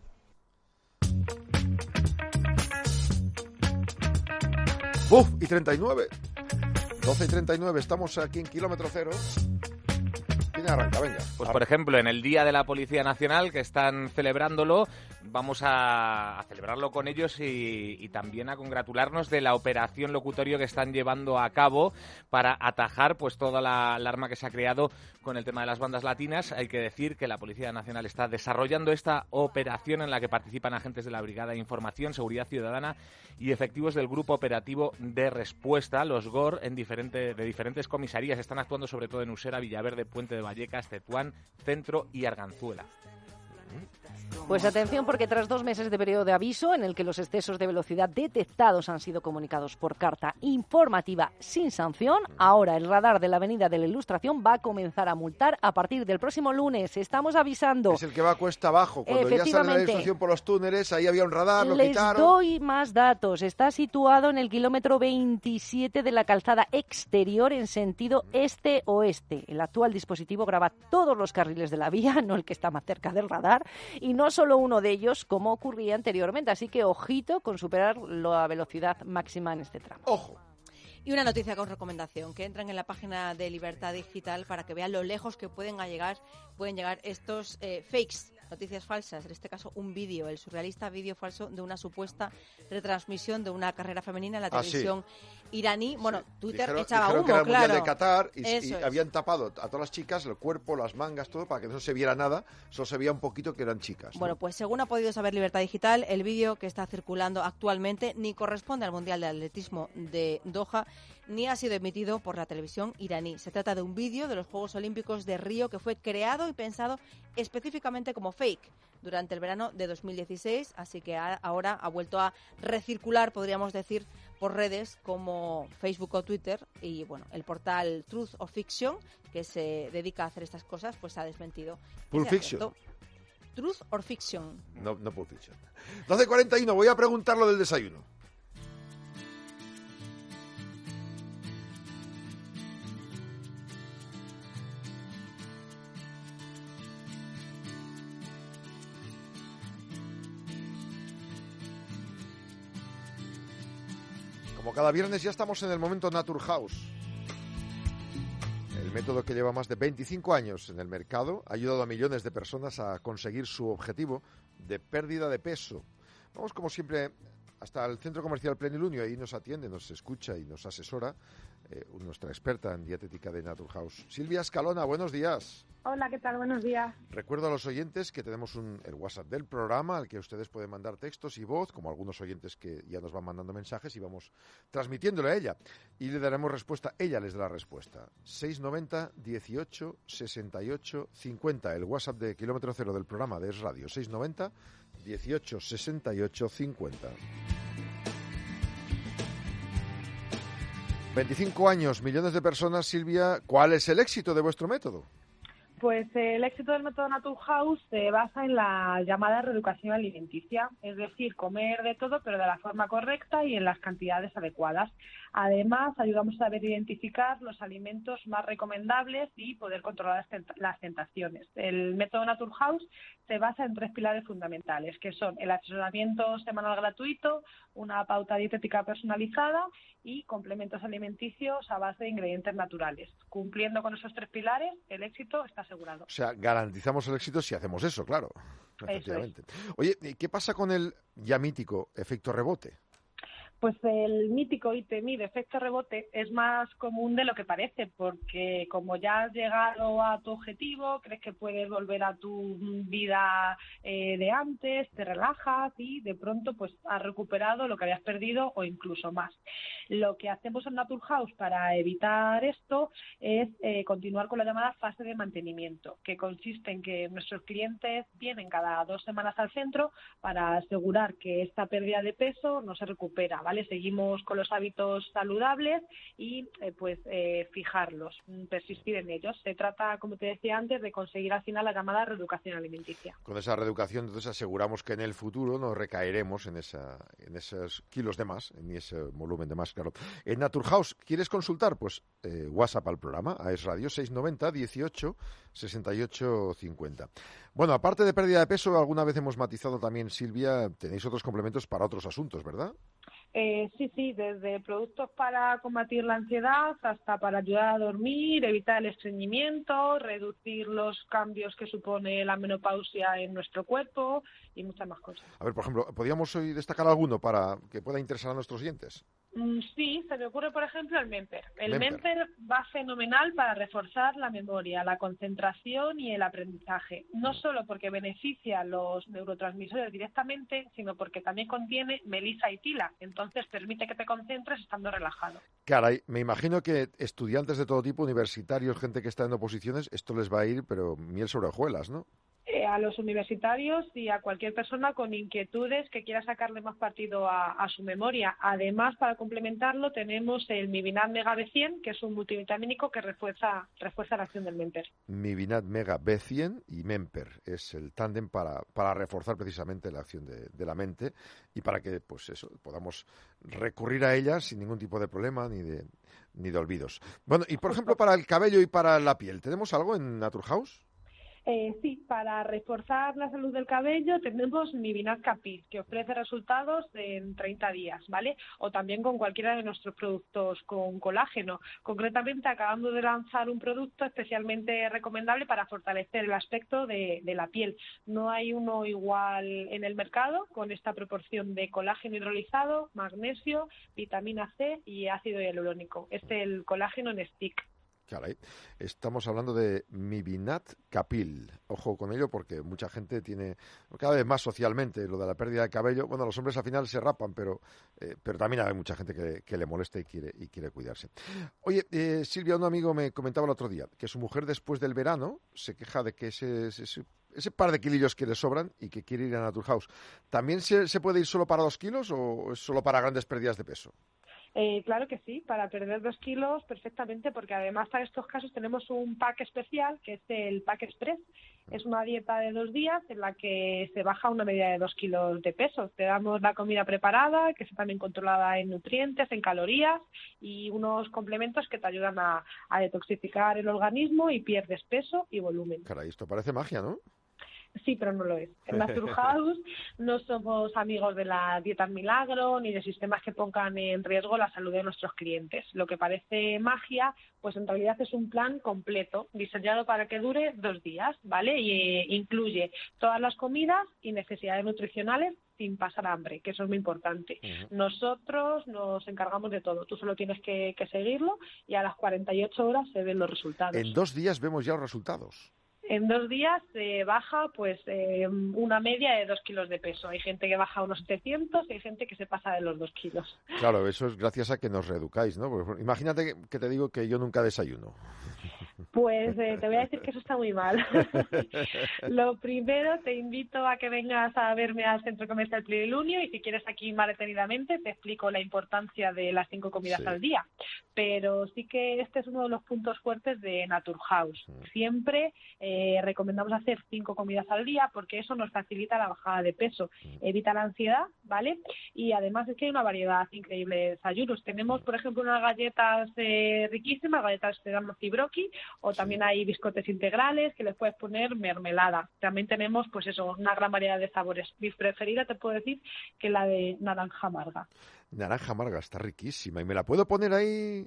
¡Buf! Y 39. 12 y 39. Estamos aquí en kilómetro cero. ¿Quién arranca? Venga. Pues por ejemplo, en el Día de la Policía Nacional, que están celebrándolo, vamos a celebrarlo con ellos y también a congratularnos de la operación locutorio que están llevando a cabo para atajar pues toda la alarma que se ha creado con el tema de las bandas latinas. Hay que decir que la Policía Nacional está desarrollando esta operación en la que participan agentes de la Brigada de Información, Seguridad Ciudadana y efectivos del Grupo Operativo de Respuesta, los GOR, de diferentes comisarías. Están actuando sobre todo en Usera, Villaverde, Puente de Vallecas, Tetuán, Centro y Arganzuela. Pues atención, porque tras 2 meses de periodo de aviso en el que los excesos de velocidad detectados han sido comunicados por carta informativa sin sanción, ahora el radar de la Avenida de la Ilustración va a comenzar a multar a partir del próximo lunes. Estamos avisando. Es el que va cuesta abajo. Cuando ya sale la Ilustración por los túneles, ahí había un radar, lo quitaron. Les doy más datos. Está situado en el kilómetro 27 de la calzada exterior en sentido este-oeste. El actual dispositivo graba todos los carriles de la vía, no el que está más cerca del radar, y no solo uno de ellos, como ocurría anteriormente. Así que ojito con superar la velocidad máxima en este tramo. ¡Ojo! Y una noticia con recomendación, que entran en la página de Libertad Digital para que vean lo lejos que pueden llegar estos fakes, noticias falsas, en este caso un vídeo, el surrealista vídeo falso de una supuesta retransmisión de una carrera femenina en la televisión iraní. Bueno, Twitter echaba dijeron humo, que era el claro. Mundial de Qatar y Eso es. habían tapado a todas las chicas, el cuerpo, las mangas, todo, para que no se viera nada, solo se veía un poquito que eran chicas, ¿no? Bueno, pues según ha podido saber Libertad Digital, el vídeo que está circulando actualmente ni corresponde al Mundial de Atletismo de Doha, ni ha sido emitido por la televisión iraní. Se trata de un vídeo de los Juegos Olímpicos de Río que fue creado y pensado específicamente como fake durante el verano de 2016, así que ahora ha vuelto a recircular, podríamos decir, por redes como Facebook o Twitter, y bueno, el portal Truth or Fiction, que se dedica a hacer estas cosas, pues ha desmentido. Pulp Fiction. Truth or Fiction. No Pulp Fiction. 12:41, voy a preguntar lo del desayuno. Como cada viernes ya estamos en el momento Naturhaus. El método que lleva más de 25 años en el mercado ha ayudado a millones de personas a conseguir su objetivo de pérdida de peso. Vamos como siempre hasta el Centro Comercial Plenilunio, ahí nos atiende, nos escucha y nos asesora nuestra experta en dietética de Naturhaus. Silvia Escalona, buenos días. Hola, ¿qué tal? Buenos días. Recuerdo a los oyentes que tenemos el WhatsApp del programa al que ustedes pueden mandar textos y voz, como algunos oyentes que ya nos van mandando mensajes y vamos transmitiéndole a ella. Y le daremos respuesta, ella les dará respuesta. 690 18 68 50, el WhatsApp de Kilómetro Cero del programa de Es Radio. 690 18 68 50. 25 años, millones de personas, Silvia. ¿Cuál es el éxito de vuestro método? Pues el éxito del método Naturhaus se basa en la llamada reeducación alimenticia, es decir, comer de todo pero de la forma correcta y en las cantidades adecuadas. Además, ayudamos a saber identificar los alimentos más recomendables y poder controlar las tentaciones. El método Naturhaus se basa en 3 pilares fundamentales, que son el asesoramiento semanal gratuito, una pauta dietética personalizada y complementos alimenticios a base de ingredientes naturales. Cumpliendo con esos 3 pilares, el éxito está asegurado. O sea, garantizamos el éxito si hacemos eso, claro. Efectivamente. Oye, ¿qué pasa con el ya mítico efecto rebote? Pues el mítico ITMI de efecto rebote es más común de lo que parece, porque como ya has llegado a tu objetivo, crees que puedes volver a tu vida de antes, te relajas y de pronto pues has recuperado lo que habías perdido o incluso más. Lo que hacemos en Naturhaus para evitar esto es continuar con la llamada fase de mantenimiento, que consiste en que nuestros clientes vienen cada 2 semanas al centro para asegurar que esta pérdida de peso no se recupera, ¿vale? Seguimos con los hábitos saludables y fijarlos, persistir en ellos. Se trata, como te decía antes, de conseguir al final la llamada reeducación alimenticia. Con esa reeducación, entonces aseguramos que en el futuro no recaeremos en esos kilos de más, en ese volumen de más, claro. En Naturhaus, ¿quieres consultar? Pues WhatsApp al programa, a Es Radio, 690 18 68 50. Bueno, aparte de pérdida de peso, alguna vez hemos matizado también, Silvia, tenéis otros complementos para otros asuntos, ¿verdad? Sí, desde productos para combatir la ansiedad hasta para ayudar a dormir, evitar el estreñimiento, reducir los cambios que supone la menopausia en nuestro cuerpo y muchas más cosas. A ver, por ejemplo, ¿podríamos hoy destacar alguno para que pueda interesar a nuestros oyentes? Sí, se me ocurre, por ejemplo, el Memper. El Memper va fenomenal para reforzar la memoria, la concentración y el aprendizaje. No solo porque beneficia los neurotransmisores directamente, sino porque también contiene melisa y tila. Entonces permite que te concentres estando relajado. Caray, me imagino que estudiantes de todo tipo, universitarios, gente que está en oposiciones, esto les va a ir, pero miel sobre hojuelas, ¿no? A los universitarios y a cualquier persona con inquietudes que quiera sacarle más partido a su memoria. Además, para complementarlo, tenemos el Mivinat Mega B100, que es un multivitamínico que refuerza la acción del Memper. Mivinat Mega B100 y Memper es el tándem para reforzar precisamente la acción de la mente y para que podamos recurrir a ella sin ningún tipo de problema ni de olvidos. Bueno, y por ejemplo, para el cabello y para la piel, ¿tenemos algo en Naturhaus? Sí, para reforzar la salud del cabello tenemos Mibinat Capil, que ofrece resultados en 30 días, ¿vale? O también con cualquiera de nuestros productos con colágeno. Concretamente, acabamos de lanzar un producto especialmente recomendable para fortalecer el aspecto de la piel. No hay uno igual en el mercado con esta proporción de colágeno hidrolizado, magnesio, vitamina C y ácido hialurónico. Es el colágeno en stick. Caray. Estamos hablando de Mibinat Capil. Ojo con ello porque mucha gente tiene, cada vez más socialmente, lo de la pérdida de cabello. Bueno, los hombres al final se rapan, pero también hay mucha gente que le molesta y quiere cuidarse. Oye, Silvia, un amigo me comentaba el otro día que su mujer después del verano se queja de que ese par de kilillos que le sobran y que quiere ir a Naturhaus. ¿También se puede ir solo para 2 kilos o es solo para grandes pérdidas de peso? Claro que sí, para perder 2 kilos perfectamente, porque además para estos casos tenemos un pack especial que es el Pack Express. Es una dieta de 2 días en la que se baja una media de 2 kilos de peso. Te damos la comida preparada, que está también controlada en nutrientes, en calorías y unos complementos que te ayudan a detoxificar el organismo y pierdes peso y volumen. Caray, esto parece magia, ¿no? Sí, pero no lo es. En Naturhaus no somos amigos de la dieta milagro ni de sistemas que pongan en riesgo la salud de nuestros clientes. Lo que parece magia, pues en realidad es un plan completo, diseñado para que dure 2 días, ¿vale? Y incluye todas las comidas y necesidades nutricionales sin pasar hambre, que eso es muy importante. Nosotros nos encargamos de todo. Tú solo tienes que seguirlo y a las 48 horas se ven los resultados. En 2 días vemos ya los resultados. En 2 días se baja pues una media de 2 kilos de peso. Hay gente que baja unos 700 y hay gente que se pasa de los 2 kilos. Claro, eso es gracias a que nos reeducáis, ¿no? Porque imagínate que te digo que yo nunca desayuno. Pues te voy a decir que eso está muy mal. Lo primero, te invito a que vengas a verme al Centro Comercial Plurilunio y si quieres aquí más detenidamente te explico la importancia de las 5 comidas al día. Pero sí que este es uno de los puntos fuertes de Naturhaus. Siempre recomendamos hacer 5 comidas al día porque eso nos facilita la bajada de peso, evita la ansiedad, ¿vale? Y además es que hay una variedad increíble de desayunos. Tenemos, por ejemplo, unas galletas riquísimas, galletas de Fibroki, o también hay biscotes integrales que les puedes poner mermelada. También tenemos, pues eso, una gran variedad de sabores. Mi preferida te puedo decir que la de naranja amarga. Naranja amarga, está riquísima. ¿Y me la puedo poner ahí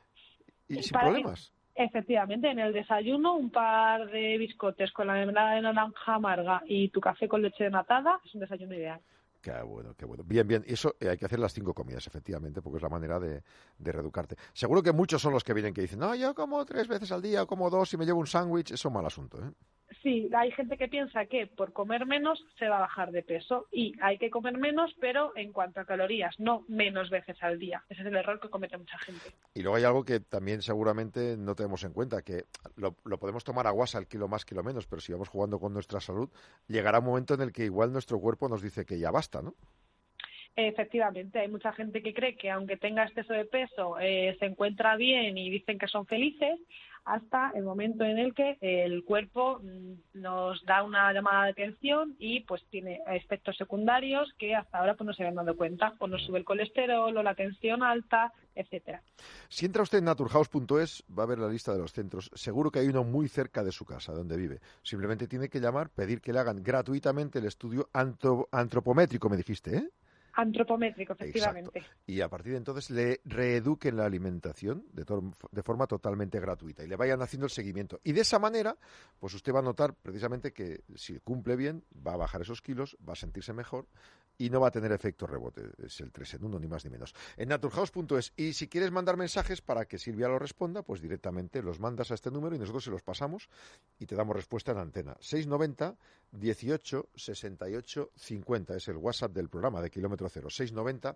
y sin problemas? Efectivamente, en el desayuno un par de biscotes con la mermelada de naranja amarga y tu café con leche desnatada es un desayuno ideal. Qué bueno, qué bueno. Bien, bien. Eso hay que hacer las 5 comidas, efectivamente, porque es la manera de reeducarte. Seguro que muchos son los que vienen que dicen, no, yo como 3 veces al día, como 2 y me llevo un sándwich. Eso es mal asunto, ¿eh? Sí, hay gente que piensa que por comer menos se va a bajar de peso y hay que comer menos, pero en cuanto a calorías, no menos veces al día. Ese es el error que comete mucha gente. Y luego hay algo que también seguramente no tenemos en cuenta, que lo podemos tomar a guasa, el kilo más, kilo menos, pero si vamos jugando con nuestra salud, llegará un momento en el que igual nuestro cuerpo nos dice que ya basta, ¿no? Efectivamente, hay mucha gente que cree que aunque tenga exceso de peso se encuentra bien y dicen que son felices, hasta el momento en el que el cuerpo nos da una llamada de atención y pues tiene efectos secundarios que hasta ahora pues no se habían dado cuenta, o nos sube el colesterol o la tensión alta, etcétera. Si entra usted en naturhaus.es va a ver la lista de los centros. Seguro que hay uno muy cerca de su casa, donde vive. Simplemente tiene que llamar, pedir que le hagan gratuitamente el estudio antropométrico, me dijiste, ¿eh? Antropométrico, efectivamente. Exacto. Y a partir de entonces le reeduquen la alimentación de forma totalmente gratuita y le vayan haciendo el seguimiento. Y de esa manera, pues usted va a notar precisamente que si cumple bien, va a bajar esos kilos, va a sentirse mejor y no va a tener efecto rebote. Es el 3 en 1, ni más ni menos. En naturhaus.es. Y si quieres mandar mensajes para que Silvia lo responda, pues directamente los mandas a este número y nosotros se los pasamos y te damos respuesta en antena. 690 18 68 50 es el WhatsApp del programa de Kilómetro Cero. 690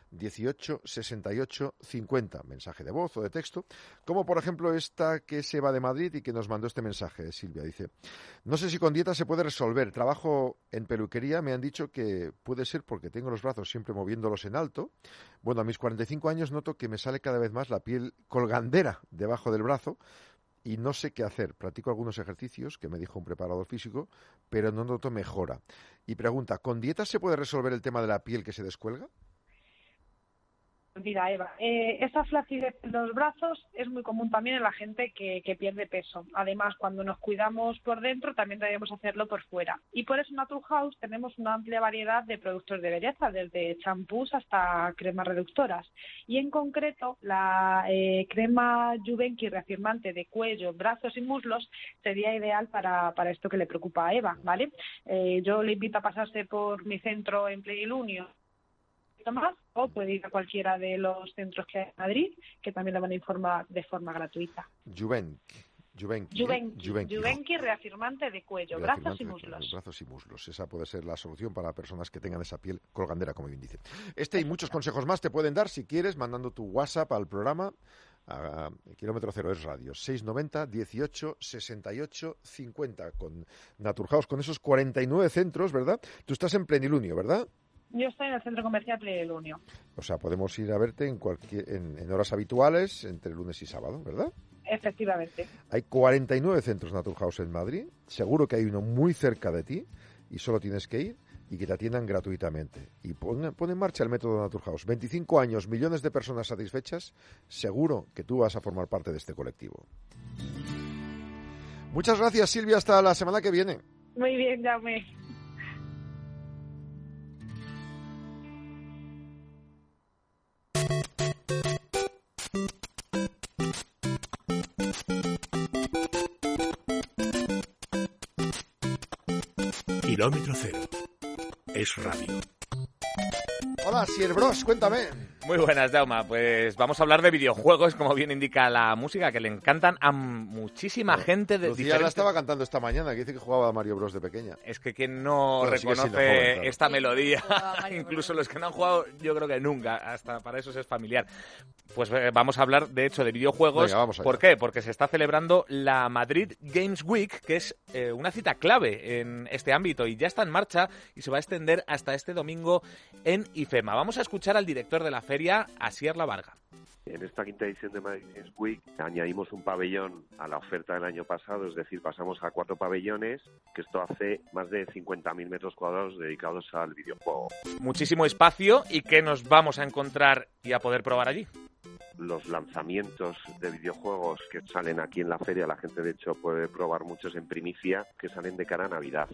18 68 50, mensaje de voz o de texto, como por ejemplo esta que se va de Madrid y que nos mandó este mensaje. Silvia dice, no sé si con dieta se puede resolver, trabajo en peluquería, me han dicho que puede ser porque tengo los brazos siempre moviéndolos en alto. Bueno, a mis 45 años noto que me sale cada vez más la piel colgandera debajo del brazo y no sé qué hacer. Practico algunos ejercicios que me dijo un preparador físico, pero no noto mejora. Y pregunta, ¿con dieta se puede resolver el tema de la piel que se descuelga? Mira, Eva, esa flacidez en los brazos es muy común también en la gente que pierde peso. Además, cuando nos cuidamos por dentro, también debemos hacerlo por fuera. Y por eso en Naturhaus tenemos una amplia variedad de productos de belleza, desde champús hasta cremas reductoras. Y en concreto, la crema Juvenki reafirmante de cuello, brazos y muslos sería ideal para esto que le preocupa a Eva, ¿vale? Yo le invito a pasarse por mi centro en Plenilunio más, o puede ir a cualquiera de los centros que hay en Madrid, que también le van a informar de forma gratuita. Juvenki reafirmante de cuello, brazos y muslos. Brazos y muslos. Esa puede ser la solución para personas que tengan esa piel colgandera, como bien dice. Y muchos consejos más te pueden dar, si quieres, mandando tu WhatsApp al programa a Kilómetro Cero es Radio, 690 18 68 50, con Naturhaus, con esos 49 centros, ¿verdad? Tú estás en Plenilunio, ¿verdad? Yo estoy en el Centro Comercial Plenilunio. O sea, podemos ir a verte en horas habituales, entre lunes y sábado, ¿verdad? Efectivamente. Hay 49 centros Naturhaus en Madrid. Seguro que hay uno muy cerca de ti y solo tienes que ir y que te atiendan gratuitamente. Y pon en marcha el método Naturhaus. 25 años, millones de personas satisfechas. Seguro que tú vas a formar parte de este colectivo. Muchas gracias, Silvia. Hasta la semana que viene. Muy bien, Jaume. Kilómetro Cero es Radio. Hola, Sierbros, cuéntame. Muy buenas, Jauma. Pues vamos a hablar de videojuegos, como bien indica la música, que le encantan a muchísima gente de Lucía diferentes... la estaba cantando esta mañana, que dice que jugaba a Mario Bros de pequeña. Es que quien no Bueno, reconoce joven, claro. esta melodía, incluso los que no han jugado, yo creo que nunca, hasta para eso es familiar. Pues vamos a hablar, de hecho, de videojuegos. Venga, vamos allá. ¿Por qué? Porque se está celebrando la Madrid Games Week, que es una cita clave en este ámbito y ya está en marcha y se va a extender hasta este domingo en IFEMA. Vamos a escuchar al director de la feria, Asier Lavarga. En esta quinta edición de Madrid Games Week añadimos un pabellón a la oferta del año pasado, es decir, pasamos a 4 pabellones, que esto hace más de 50.000 metros cuadrados dedicados al videojuego. Muchísimo espacio, ¿y qué nos vamos a encontrar y a poder probar allí? Los lanzamientos de videojuegos que salen aquí en la feria, la gente de hecho puede probar muchos en primicia, que salen de cara a Navidad.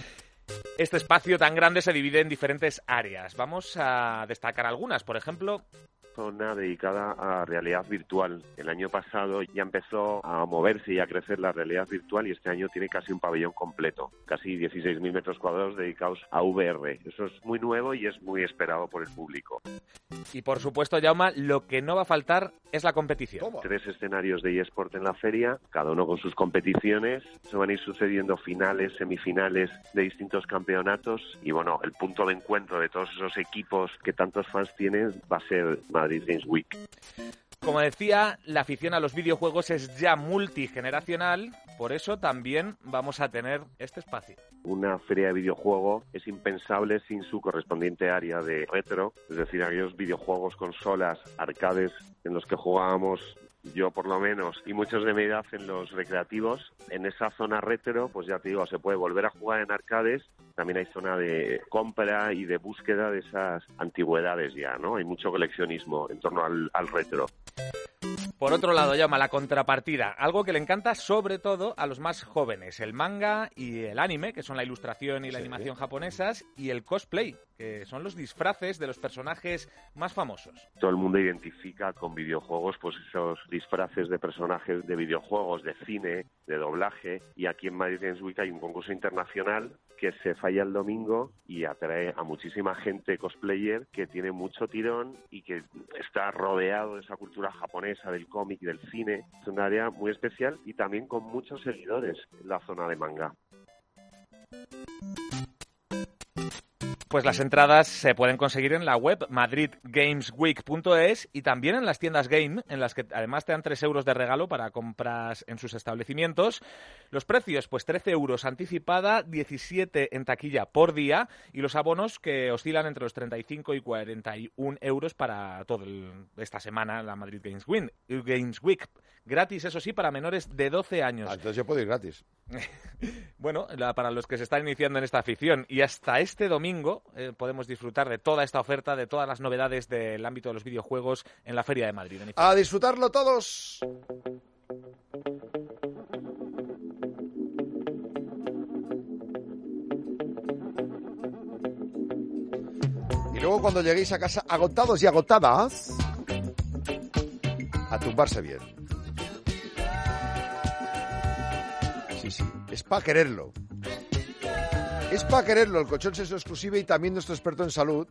Este espacio tan grande se divide en diferentes áreas. Vamos a destacar algunas, por ejemplo... Zona dedicada a realidad virtual. El año pasado ya empezó a moverse y a crecer la realidad virtual y este año tiene casi un pabellón completo, casi 16.000 metros cuadrados dedicados a VR. Eso es muy nuevo y es muy esperado por el público. Y por supuesto, Jaume, lo que no va a faltar es la competición. 3 escenarios de eSport en la feria, cada uno con sus competiciones. Se van a ir sucediendo finales, semifinales de distintos campeonatos y bueno, el punto de encuentro de todos esos equipos que tantos fans tienen va a ser Madrid Games Week. Como decía, la afición a los videojuegos es ya multigeneracional, por eso también vamos a tener este espacio. Una feria de videojuego es impensable sin su correspondiente área de retro, es decir, aquellos videojuegos, consolas, arcades en los que jugábamos yo por lo menos, y muchos de mi edad en los recreativos. En esa zona retro, pues ya te digo, se puede volver a jugar en arcades. También hay zona de compra y de búsqueda de esas antigüedades ya, ¿no? Hay mucho coleccionismo en torno al retro. Por otro lado, Jaume, la contrapartida, algo que le encanta sobre todo a los más jóvenes, el manga y el anime, que son la ilustración y la animación japonesas, y el cosplay, que son los disfraces de los personajes más famosos. Todo el mundo identifica con videojuegos pues esos disfraces de personajes de videojuegos, de cine, de doblaje, y aquí en Madrid Games Week hay un concurso internacional que se falla el domingo y atrae a muchísima gente cosplayer que tiene mucho tirón y que está rodeado de esa cultura japonesa, del cómic y del cine. Es un área muy especial y también con muchos seguidores en la zona de manga. Pues las entradas se pueden conseguir en la web madridgamesweek.es y también en las tiendas Game, en las que además te dan 3 euros de regalo para compras en sus establecimientos. Los precios, pues 13 euros anticipada, 17 en taquilla por día, y los abonos que oscilan entre los 35 y 41 euros para toda esta semana, la Madrid Games Week. Gratis, eso sí, para menores de 12 años. Entonces yo puedo ir gratis. Bueno, para los que se están iniciando en esta afición. Y hasta este domingo sábado podemos disfrutar de toda esta oferta, de todas las novedades del ámbito de los videojuegos en la Feria de Madrid. ¡A disfrutarlo todos! Y luego cuando lleguéis a casa agotados y agotadas, a tumbarse bien. Sí, es para quererlo. Es para quererlo, el colchón Senso Exclusive y también nuestro experto en salud.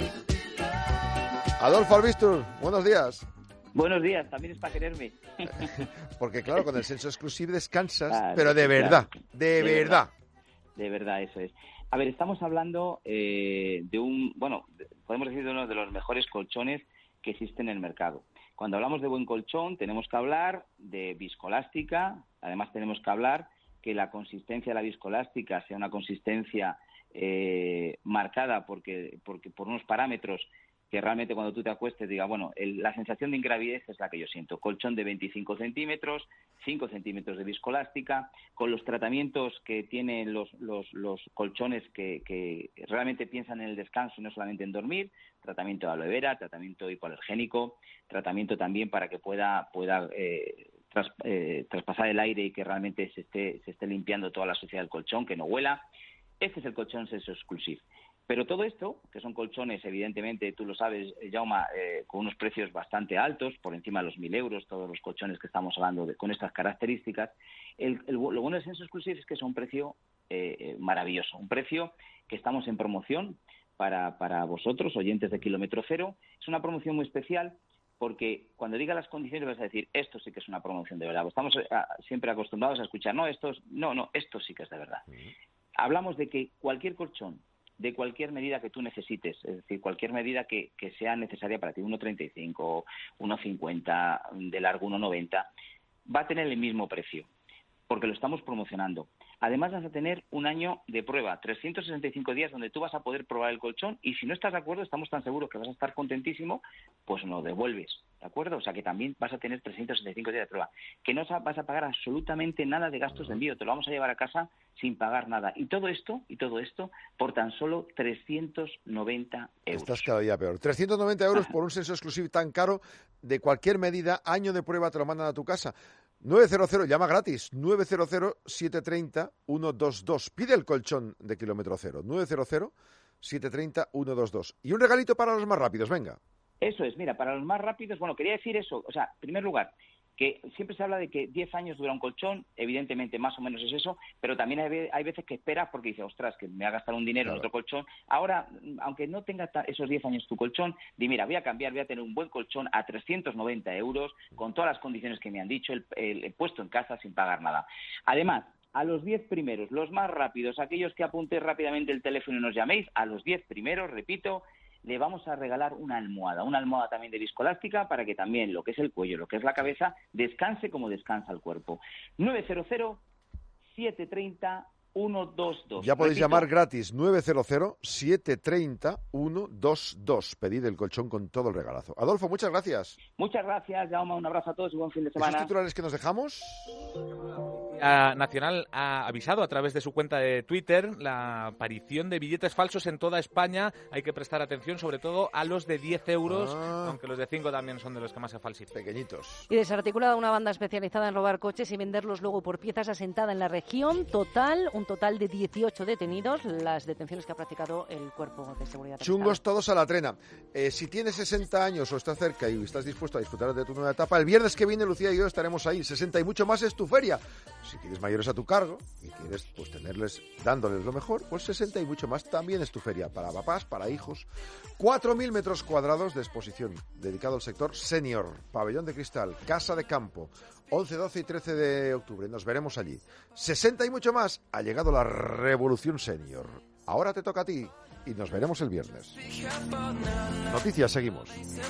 Adolfo Albistur, buenos días. Buenos días, también es para quererme. Porque claro, con el Senso Exclusive descansas, claro, pero de verdad, claro. de verdad. De verdad, eso es. A ver, estamos hablando de podemos decir de uno de los mejores colchones que existen en el mercado. Cuando hablamos de buen colchón, tenemos que hablar de viscoelástica, además tenemos que hablar que la consistencia de la viscoelástica sea una consistencia marcada por unos parámetros que realmente cuando tú te acuestes diga, la sensación de ingravidez es la que yo siento. Colchón de 25 centímetros, 5 centímetros de viscoelástica, con los tratamientos que tienen los colchones que realmente piensan en el descanso y no solamente en dormir, tratamiento de aloe vera, tratamiento hipoalergénico, tratamiento también para que pueda traspasar el aire y que realmente se esté limpiando toda la suciedad del colchón, que no huela. Este es el colchón Senso Exclusive. Pero todo esto, que son colchones, evidentemente, tú lo sabes, Jaume, con unos precios bastante altos, por encima de los 1.000 euros, todos los colchones que estamos hablando con estas características, lo bueno del Senso Exclusive es que es un precio maravilloso, un precio que estamos en promoción para vosotros, oyentes de Kilómetro Cero. Es una promoción muy especial porque cuando diga las condiciones vas a decir, esto sí que es una promoción de verdad. Estamos siempre acostumbrados a escuchar, esto sí que es de verdad. Hablamos de que cualquier colchón, de cualquier medida que tú necesites, es decir, cualquier medida que sea necesaria para ti, 1,35, 1,50, de largo 1,90, va a tener el mismo precio, porque lo estamos promocionando. Además vas a tener un año de prueba, 365 días donde tú vas a poder probar el colchón y si no estás de acuerdo, estamos tan seguros que vas a estar contentísimo, pues lo devuelves, ¿de acuerdo? O sea que también vas a tener 365 días de prueba, que no vas a pagar absolutamente nada de gastos de envío, te lo vamos a llevar a casa sin pagar nada. Y todo esto por tan solo 390 euros. Estás cada día peor. 390 euros por un Senso Exclusive tan caro, de cualquier medida, año de prueba, te lo mandan a tu casa. 900, llama gratis, 900-730-122. Pide el colchón de Kilómetro Cero, 900-730-122. Y un regalito para los más rápidos, venga. Eso es, mira, para los más rápidos, quería decir eso, en primer lugar, que siempre se habla de que 10 años dura un colchón, evidentemente más o menos es eso, pero también hay veces que esperas porque dices, ostras, que me voy a gastar un dinero en otro colchón. Ahora, aunque no tenga esos 10 años tu colchón, mira, voy a cambiar, voy a tener un buen colchón a 390 euros, con todas las condiciones que me han dicho, el puesto en casa sin pagar nada. Además, a los 10 primeros, los más rápidos, aquellos que apuntéis rápidamente el teléfono y nos llaméis, a los 10 primeros, repito, le vamos a regalar una almohada también de viscoelástica para que también lo que es el cuello, lo que es la cabeza, descanse como descansa el cuerpo. 900-730-122. Ya podéis llamar gratis, 900-730-122. Pedid el colchón con todo el regalazo. Adolfo, muchas gracias. Muchas gracias, Jaume, un abrazo a todos y buen fin de semana. ¿Esos titulares que nos dejamos? Nacional ha avisado a través de su cuenta de Twitter la aparición de billetes falsos en toda España. Hay que prestar atención sobre todo a los de 10 euros, aunque los de 5 también son de los que más se falsifican. Pequeñitos. Y desarticulada una banda especializada en robar coches y venderlos luego por piezas, asentada en la región. Un total de 18 detenidos, las detenciones que ha practicado el Cuerpo de Seguridad. Chungos todos a la trena. Si tienes 60 años o estás cerca y estás dispuesto a disfrutar de tu nueva etapa, el viernes que viene Lucía y yo estaremos ahí. 60 y mucho más es tu feria. Si tienes mayores a tu cargo y quieres dándoles lo mejor, pues 60 y mucho más también es tu feria. Para papás, para hijos. 4.000 metros cuadrados de exposición dedicado al sector senior. Pabellón de cristal, casa de campo. 11, 12 y 13 de octubre. Nos veremos allí. 60 y mucho más. Ha llegado la revolución senior. Ahora te toca a ti y nos veremos el viernes. Noticias, seguimos.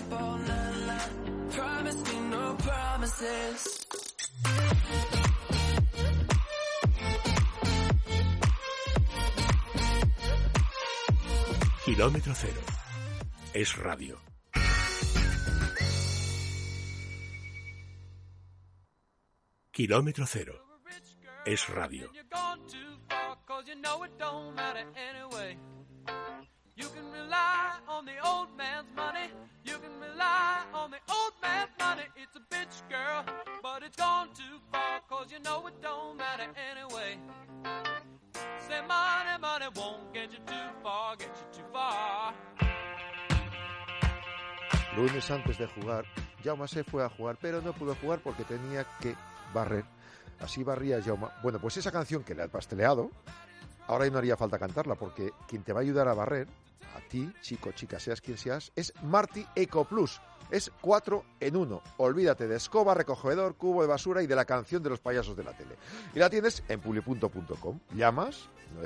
Kilómetro Cero. Es radio. Kilómetro Cero. Es radio. You can rely on the old man's money. You can rely on the old man's money. It's a bitch, girl, but it's gone too far, 'cause you know it don't matter anyway. Say money, money won't get you too far, get you too far. Lunes antes de jugar, Jaume se fue a jugar, pero no pudo jugar porque tenía que barrer. Así barría Jaume. Bueno, pues esa canción que le has pasteleado, ahora no haría falta cantarla, porque quien te va a ayudar a barrer, a ti, chico, chica, seas quien seas, es Marti Eco Plus. Es 4 en 1. Olvídate de escoba, recogedor, cubo de basura y de la canción de los payasos de la tele. Y la tienes en publi.com. Llamas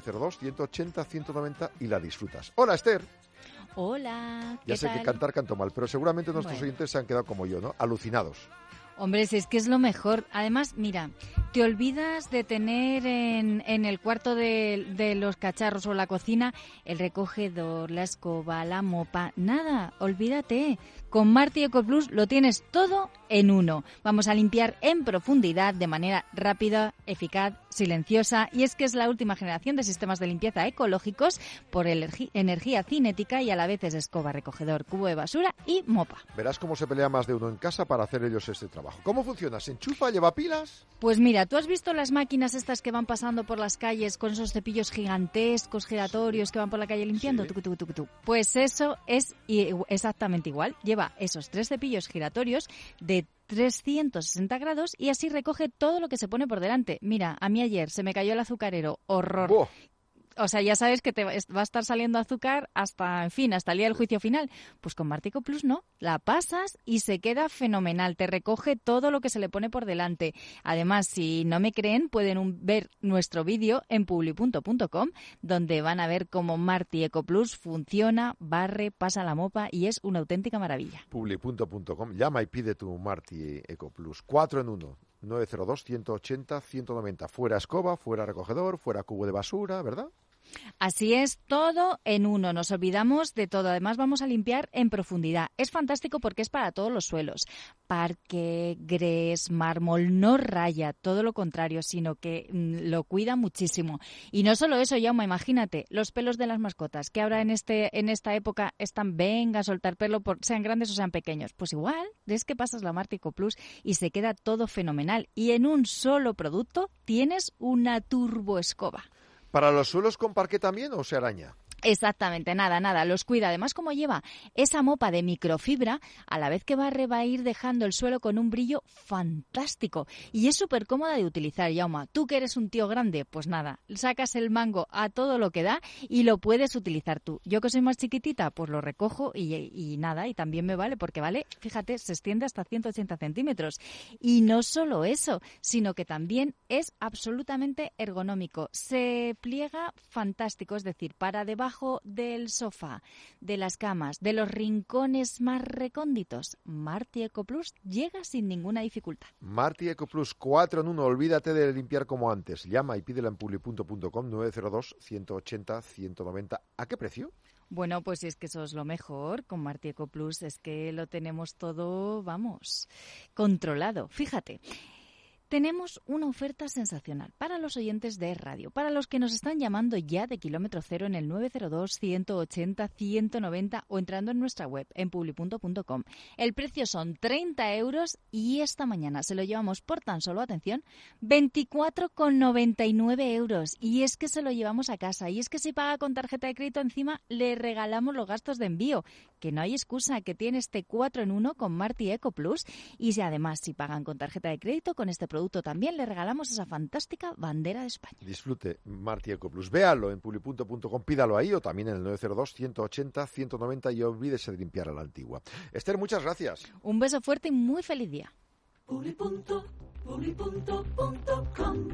902-180-190 y la disfrutas. Hola, Esther. Hola, ¿qué Ya sé tal? que canto mal, pero seguramente nuestros oyentes se han quedado como yo, ¿no? Alucinados. Hombre, si es que es lo mejor. Además, mira, te olvidas de tener en el cuarto de los cacharros o la cocina el recogedor, la escoba, la mopa. Nada, olvídate. Con Marti Eco Plus lo tienes todo en uno. Vamos a limpiar en profundidad de manera rápida, eficaz, silenciosa. Y es que es la última generación de sistemas de limpieza ecológicos por energía cinética y a la vez es escoba, recogedor, cubo de basura y mopa. Verás cómo se pelea más de uno en casa para hacer ellos este trabajo. ¿Cómo funciona? ¿Se enchufa? ¿Lleva pilas? Pues mira, ¿tú has visto las máquinas estas que van pasando por las calles con esos cepillos gigantescos, giratorios, que van por la calle limpiando? Sí. Tucu. Pues eso es exactamente igual. Lleva esos 3 cepillos giratorios de 360 grados y así recoge todo lo que se pone por delante. Mira, a mí ayer se me cayó el azucarero. Horror. ¡Oh! O sea, ya sabes que te va a estar saliendo azúcar hasta el día del juicio final. Pues con Marti Eco Plus no. La pasas y se queda fenomenal. Te recoge todo lo que se le pone por delante. Además, si no me creen, pueden ver nuestro vídeo en publi.com, donde van a ver cómo Marti Eco Plus funciona, barre, pasa la mopa y es una auténtica maravilla. Publi.com. Llama y pide tu Marti Eco Plus. 4 en 1. 902-180-190. Fuera escoba, fuera recogedor, fuera cubo de basura, ¿verdad? Así es, todo en uno. Nos olvidamos de todo. Además, vamos a limpiar en profundidad. Es fantástico porque es para todos los suelos. Parque, grés, mármol, no raya, todo lo contrario, sino que lo cuida muchísimo. Y no solo eso, Jaume, imagínate, los pelos de las mascotas, que ahora en esta época están, venga a soltar pelo, sean grandes o sean pequeños. Pues igual, es que pasas la Marti Eco Plus y se queda todo fenomenal. Y en un solo producto tienes una turboescoba. ¿Para los suelos con parqué también o se araña? Exactamente, nada, los cuida. Además, como lleva esa mopa de microfibra, a la vez que barre va a ir dejando el suelo con un brillo fantástico. Y es súper cómoda de utilizar, Jaume. Tú que eres un tío grande, pues nada, sacas el mango a todo lo que da y lo puedes utilizar tú. Yo que soy más chiquitita, pues lo recojo y nada, y también me vale, porque vale, fíjate, se extiende hasta 180 centímetros. Y no solo eso, sino que también es absolutamente ergonómico. Se pliega fantástico, es decir, para debajo del sofá, de las camas, de los rincones más recónditos, Marti Eco Plus llega sin ninguna dificultad. Marti Eco Plus, 4 en 1. Olvídate de limpiar como antes. Llama y pídela en publi.com 902-180-190. ¿A qué precio? Bueno, pues es que eso es lo mejor. Con Marti Eco Plus es que lo tenemos todo, vamos, controlado. Fíjate. Tenemos una oferta sensacional para los oyentes de radio, para los que nos están llamando ya de kilómetro cero en el 902-180-190 o entrando en nuestra web en publi.com. El precio son 30 euros y esta mañana se lo llevamos por tan solo, atención, 24,99 euros. Y es que se lo llevamos a casa. Y es que si paga con tarjeta de crédito encima le regalamos los gastos de envío. Que no hay excusa, que tiene este 4 en 1 con Marti Eco Plus. Y si además si pagan con tarjeta de crédito con este producto también le regalamos esa fantástica bandera de España. Disfrute Marti Eco Plus. Véalo en publi.com, pídalo ahí o también en el 902-180-190 y olvídese de limpiar a la antigua. Esther, muchas gracias. Un beso fuerte y muy feliz día. Publi.com.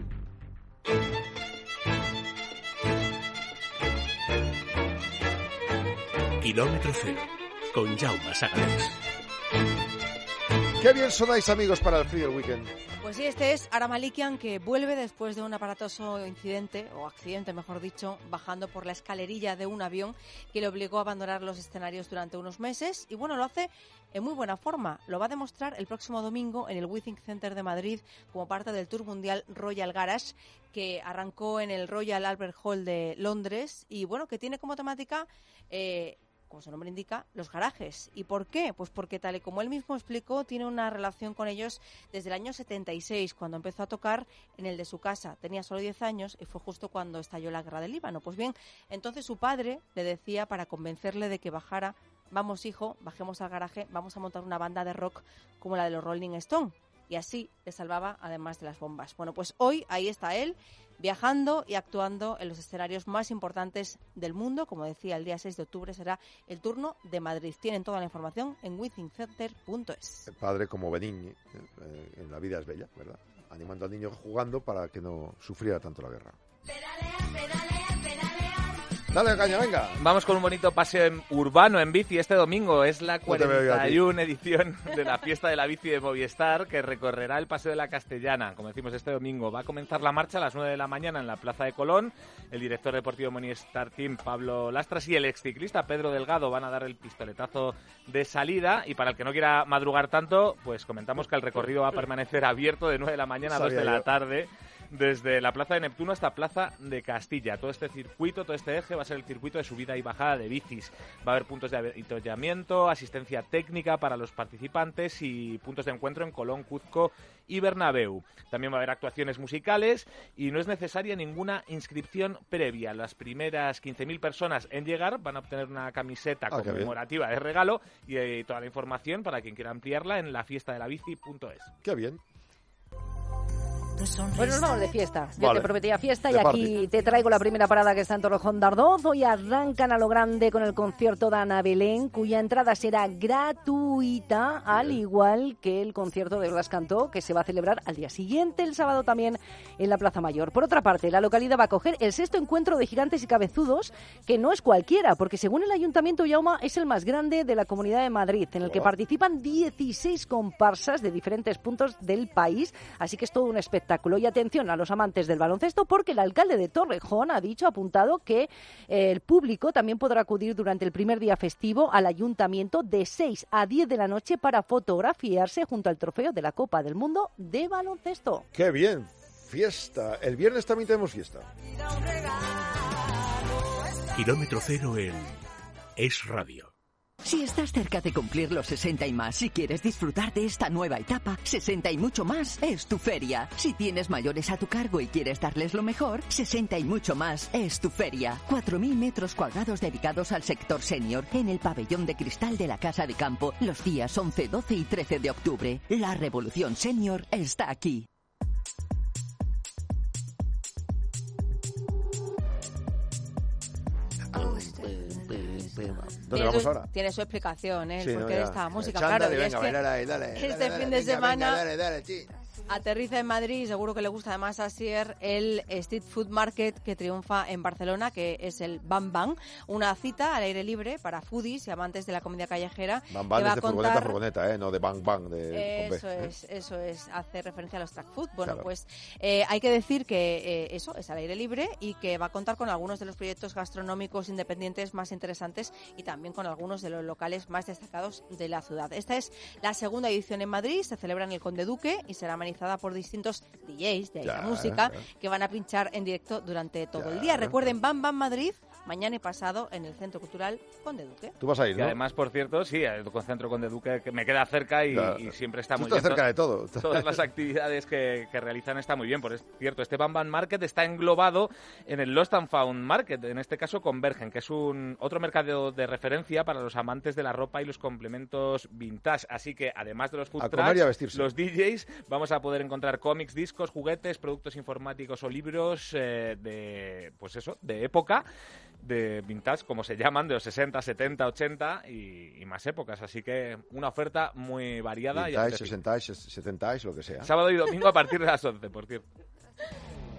Kilómetro cero, con Jaume Sagalés. Qué bien sonáis, amigos, para el Free del Weekend. Pues Pues sí, este es Ara Malikian, que vuelve después de un aparatoso incidente, o accidente mejor dicho, bajando por la escalerilla de un avión que le obligó a abandonar los escenarios durante unos meses. Y bueno, lo hace en muy buena forma. Lo va a demostrar el próximo domingo en el Withings Center de Madrid como parte del Tour Mundial Royal Garage, que arrancó en el Royal Albert Hall de Londres y bueno, que tiene como temática... como su nombre indica, los garajes. ¿Y por qué? Pues porque, tal y como él mismo explicó, tiene una relación con ellos desde el año 76, cuando empezó a tocar en el de su casa. Tenía solo 10 años y fue justo cuando estalló la guerra del Líbano. Pues bien, entonces su padre le decía, para convencerle de que bajara: vamos, hijo, bajemos al garaje, vamos a montar una banda de rock como la de los Rolling Stones. Y así le salvaba, además de las bombas. Bueno, pues hoy ahí está él, viajando y actuando en los escenarios más importantes del mundo. Como decía, el día 6 de octubre será el turno de Madrid. Tienen toda la información en withingcenter.es. El padre, como Benigni, en La vida es bella, ¿verdad? Animando al niño jugando para que no sufriera tanto la guerra. Dale caña, venga. Vamos con un bonito paseo urbano en bici este domingo. Es la 41 edición de la fiesta de la bici de Movistar, que recorrerá el Paseo de la Castellana, como decimos, este domingo. Va a comenzar la marcha a las 9 de la mañana en la Plaza de Colón. El director deportivo Movistar Team, Pablo Lastras, y el exciclista Pedro Delgado van a dar el pistoletazo de salida. Y para el que no quiera madrugar tanto, pues comentamos que el recorrido va a permanecer abierto de 9 de la mañana a 2 de la tarde. Desde la Plaza de Neptuno hasta Plaza de Castilla. Todo este circuito, todo este eje va a ser el circuito de subida y bajada de bicis. Va a haber puntos de avituallamiento, asistencia técnica para los participantes y puntos de encuentro en Colón, Cuzco y Bernabéu. También va a haber actuaciones musicales y no es necesaria ninguna inscripción previa. Las primeras 15.000 personas en llegar van a obtener una camiseta conmemorativa de regalo y toda la información, para quien quiera ampliarla, en lafiestadelabici.es. ¡Qué bien! Bueno, nos vamos de fiesta. Yo te prometía fiesta y aquí te traigo la primera parada, que está en Torrejón de Ardoz. Hoy arrancan a lo grande con el concierto de Ana Belén, cuya entrada será gratuita, al igual que el concierto de Blas Cantó, que se va a celebrar al día siguiente, el sábado, también en la Plaza Mayor. Por otra parte, la localidad va a acoger el 6º encuentro de gigantes y cabezudos, que no es cualquiera, porque según el Ayuntamiento, Jaume, es el más grande de la Comunidad de Madrid, en el que participan 16 comparsas de diferentes puntos del país, así que es todo un espectáculo. Y atención a los amantes del baloncesto, porque el alcalde de Torrejón ha apuntado que el público también podrá acudir durante el primer día festivo al ayuntamiento de 6 a 10 de la noche para fotografiarse junto al trofeo de la Copa del Mundo de baloncesto. ¡Qué bien! Fiesta. El viernes también tenemos fiesta. Kilómetro cero en Es Radio. Si estás cerca de cumplir los 60 y más y quieres disfrutar de esta nueva etapa, 60 y mucho más es tu feria. Si tienes mayores a tu cargo y quieres darles lo mejor, 60 y mucho más es tu feria. 4.000 metros cuadrados dedicados al sector senior en el pabellón de cristal de la Casa de Campo los días 11, 12 y 13 de octubre. La revolución senior está aquí. ¿Dónde vamos ahora? Tiene su explicación, ¿eh? Sí, porque de esta música, Chándale, claro. venga, Y es que dale, fin de semana dale, aterriza en Madrid, seguro que le gusta además a Asier el Street Food Market que triunfa en Barcelona, que es el Bam Bam, una cita al aire libre para foodies y amantes de la comida callejera. Bam Bam es de furgoneta a furgoneta, no de Bang Bang. Eso es, hace referencia a los track food. Bueno, claro. Pues hay que decir que eso es al aire libre y que va a contar con algunos de los proyectos gastronómicos independientes más interesantes y también con algunos de los locales más destacados de la ciudad. Esta es la segunda edición en Madrid, se celebra en el Conde Duque y será amenizada por distintos DJs de la música que van a pinchar en directo durante todo el día. Recuerden, Bam Bam Madrid, mañana y pasado en el Centro Cultural Conde Duque. Tú vas a ir, ¿no? Y además, por cierto, sí, el Centro Conde Duque, que me queda cerca y siempre está muy bien. Tú estás cerca de todo. Todas las actividades que realizan están muy bien. Por cierto, este Bam Bam Market está englobado en el Lost and Found Market, en este caso Convergen, que es otro mercado de referencia para los amantes de la ropa y los complementos vintage. Así que, además de los food trucks, los DJs, vamos a poder encontrar cómics, discos, juguetes, productos informáticos o libros de época, de vintage, como se llaman, de los 60, 70, 80 y más épocas. Así que una oferta muy variada. Vintage, 60, 70, lo que sea. Sábado y domingo a partir de las 11, por cierto.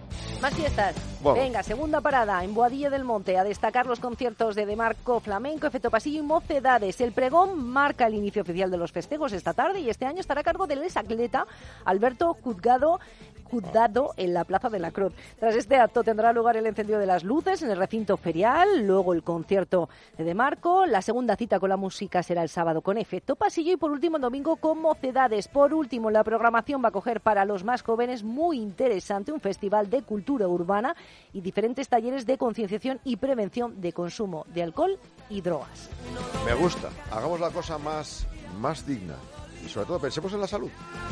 Más fiestas. Vamos. Venga, segunda parada en Boadilla del Monte. A destacar los conciertos de Marco Flamenco, Efecto Pasillo y Mocedades. El pregón marca el inicio oficial de los festejos esta tarde y este año estará a cargo del exacleta Alberto Juzgado en la Plaza de la Cruz. Tras este acto tendrá lugar el encendido de las luces en el recinto ferial, luego el concierto de Marco, la segunda cita con la música será el sábado con Efecto Pasillo y por último el domingo con Mocedades. Por último, la programación va a coger para los más jóvenes muy interesante un festival de cultura urbana y diferentes talleres de concienciación y prevención de consumo de alcohol y drogas. Me gusta. Hagamos la cosa más digna y sobre todo pensemos en la salud.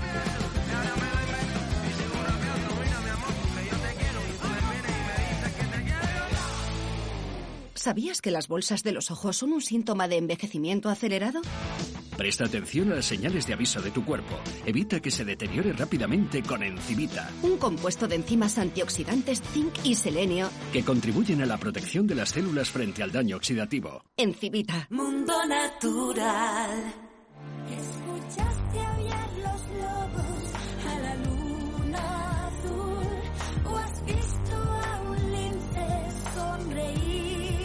¿Sabías que las bolsas de los ojos son un síntoma de envejecimiento acelerado? Presta atención a las señales de aviso de tu cuerpo. Evita que se deteriore rápidamente con Encivita, Un compuesto de enzimas antioxidantes zinc y selenio. que contribuyen a la protección de las células frente al daño oxidativo. Encivita. Mundo natural. Escuchaste aullar los lobos a la luna azul. O has visto a un lince sonreír.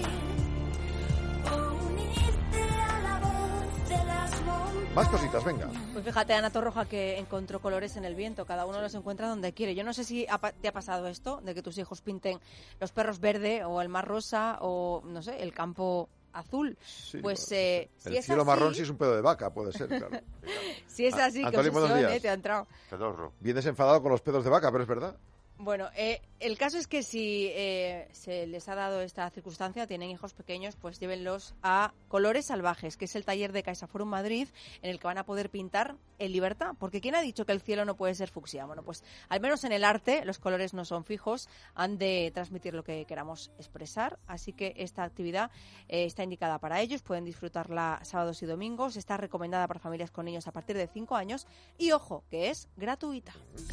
O unirte a la voz de las montañas. Más cositas, venga. Pues fíjate, Ana Torroja, que encontró colores en el viento. Cada uno los encuentra donde quiere. Yo no sé si te ha pasado esto, de que tus hijos pinten los perros verde o el mar rosa o, no sé, el campo azul. Sí, pues bueno, si el es cielo así, marrón sí es un pedo de vaca, puede ser, claro. si es así, qué Antoni, buenos obsesión, días. te ha entrado. Pedorro. Vienes enfadado con los pedos de vaca, pero es verdad. Bueno, el caso es que si se les ha dado esta circunstancia, tienen hijos pequeños, pues llévenlos a Colores Salvajes, que es el taller de CaixaForum Madrid, en el que van a poder pintar en libertad. Porque ¿quién ha dicho que el cielo no puede ser fucsia? Bueno, pues al menos en el arte los colores no son fijos, han de transmitir lo que queramos expresar. Así que esta actividad está indicada para ellos, pueden disfrutarla sábados y domingos, está recomendada para familias con niños a partir de 5 años y, ojo, que es gratuita.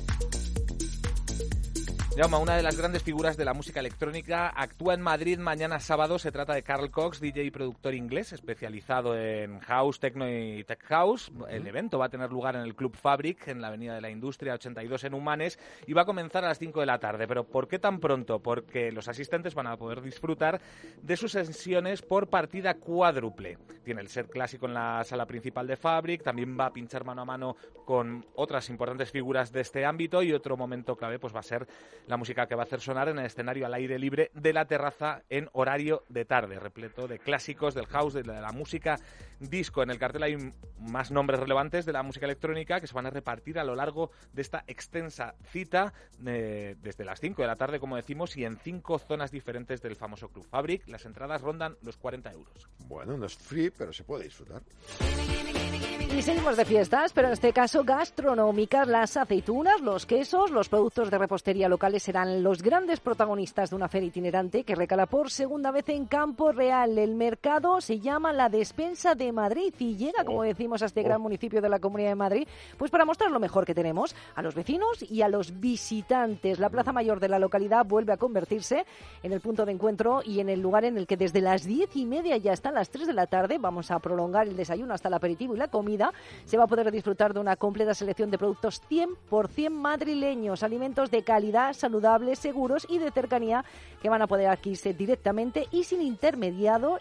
Jaume, una de las grandes figuras de la música electrónica, actúa en Madrid mañana sábado. Se trata de Carl Cox, DJ y productor inglés, especializado en house, techno y tech house. El evento va a tener lugar en el Club Fabric, en la Avenida de la Industria 82 en Humanes, y va a comenzar a las 5 de la tarde. ¿Pero por qué tan pronto? Porque los asistentes van a poder disfrutar de sus sesiones por partida cuádruple. Tiene el set clásico en la sala principal de Fabric, también va a pinchar mano a mano con otras importantes figuras de este ámbito, y otro momento clave pues va a ser la música que va a hacer sonar en el escenario al aire libre de la terraza en horario de tarde, repleto de clásicos del house, de la música disco. En el cartel hay más nombres relevantes de la música electrónica que se van a repartir a lo largo de esta extensa cita desde las 5 de la tarde, como decimos, y en 5 zonas diferentes del famoso Club Fabric. Las entradas rondan los 40 euros. Bueno, no es free, pero se puede disfrutar. Y seguimos de fiestas, pero en este caso gastronómicas. Las aceitunas, los quesos, los productos de repostería locales serán los grandes protagonistas de una feria itinerante que recala por segunda vez en Campo Real. El mercado se llama La Despensa de Madrid y llega, como decimos, a este gran municipio de la Comunidad de Madrid, pues para mostrar lo mejor que tenemos a los vecinos y a los visitantes. La Plaza Mayor de la localidad vuelve a convertirse en el punto de encuentro y en el lugar en el que desde las 10:30 y hasta las 3 de la tarde vamos a prolongar el desayuno hasta el aperitivo y la comida. Se va a poder disfrutar de una completa selección de productos 100% madrileños, alimentos de calidad, saludables, seguros y de cercanía que van a poder adquirirse directamente y sin intermediarios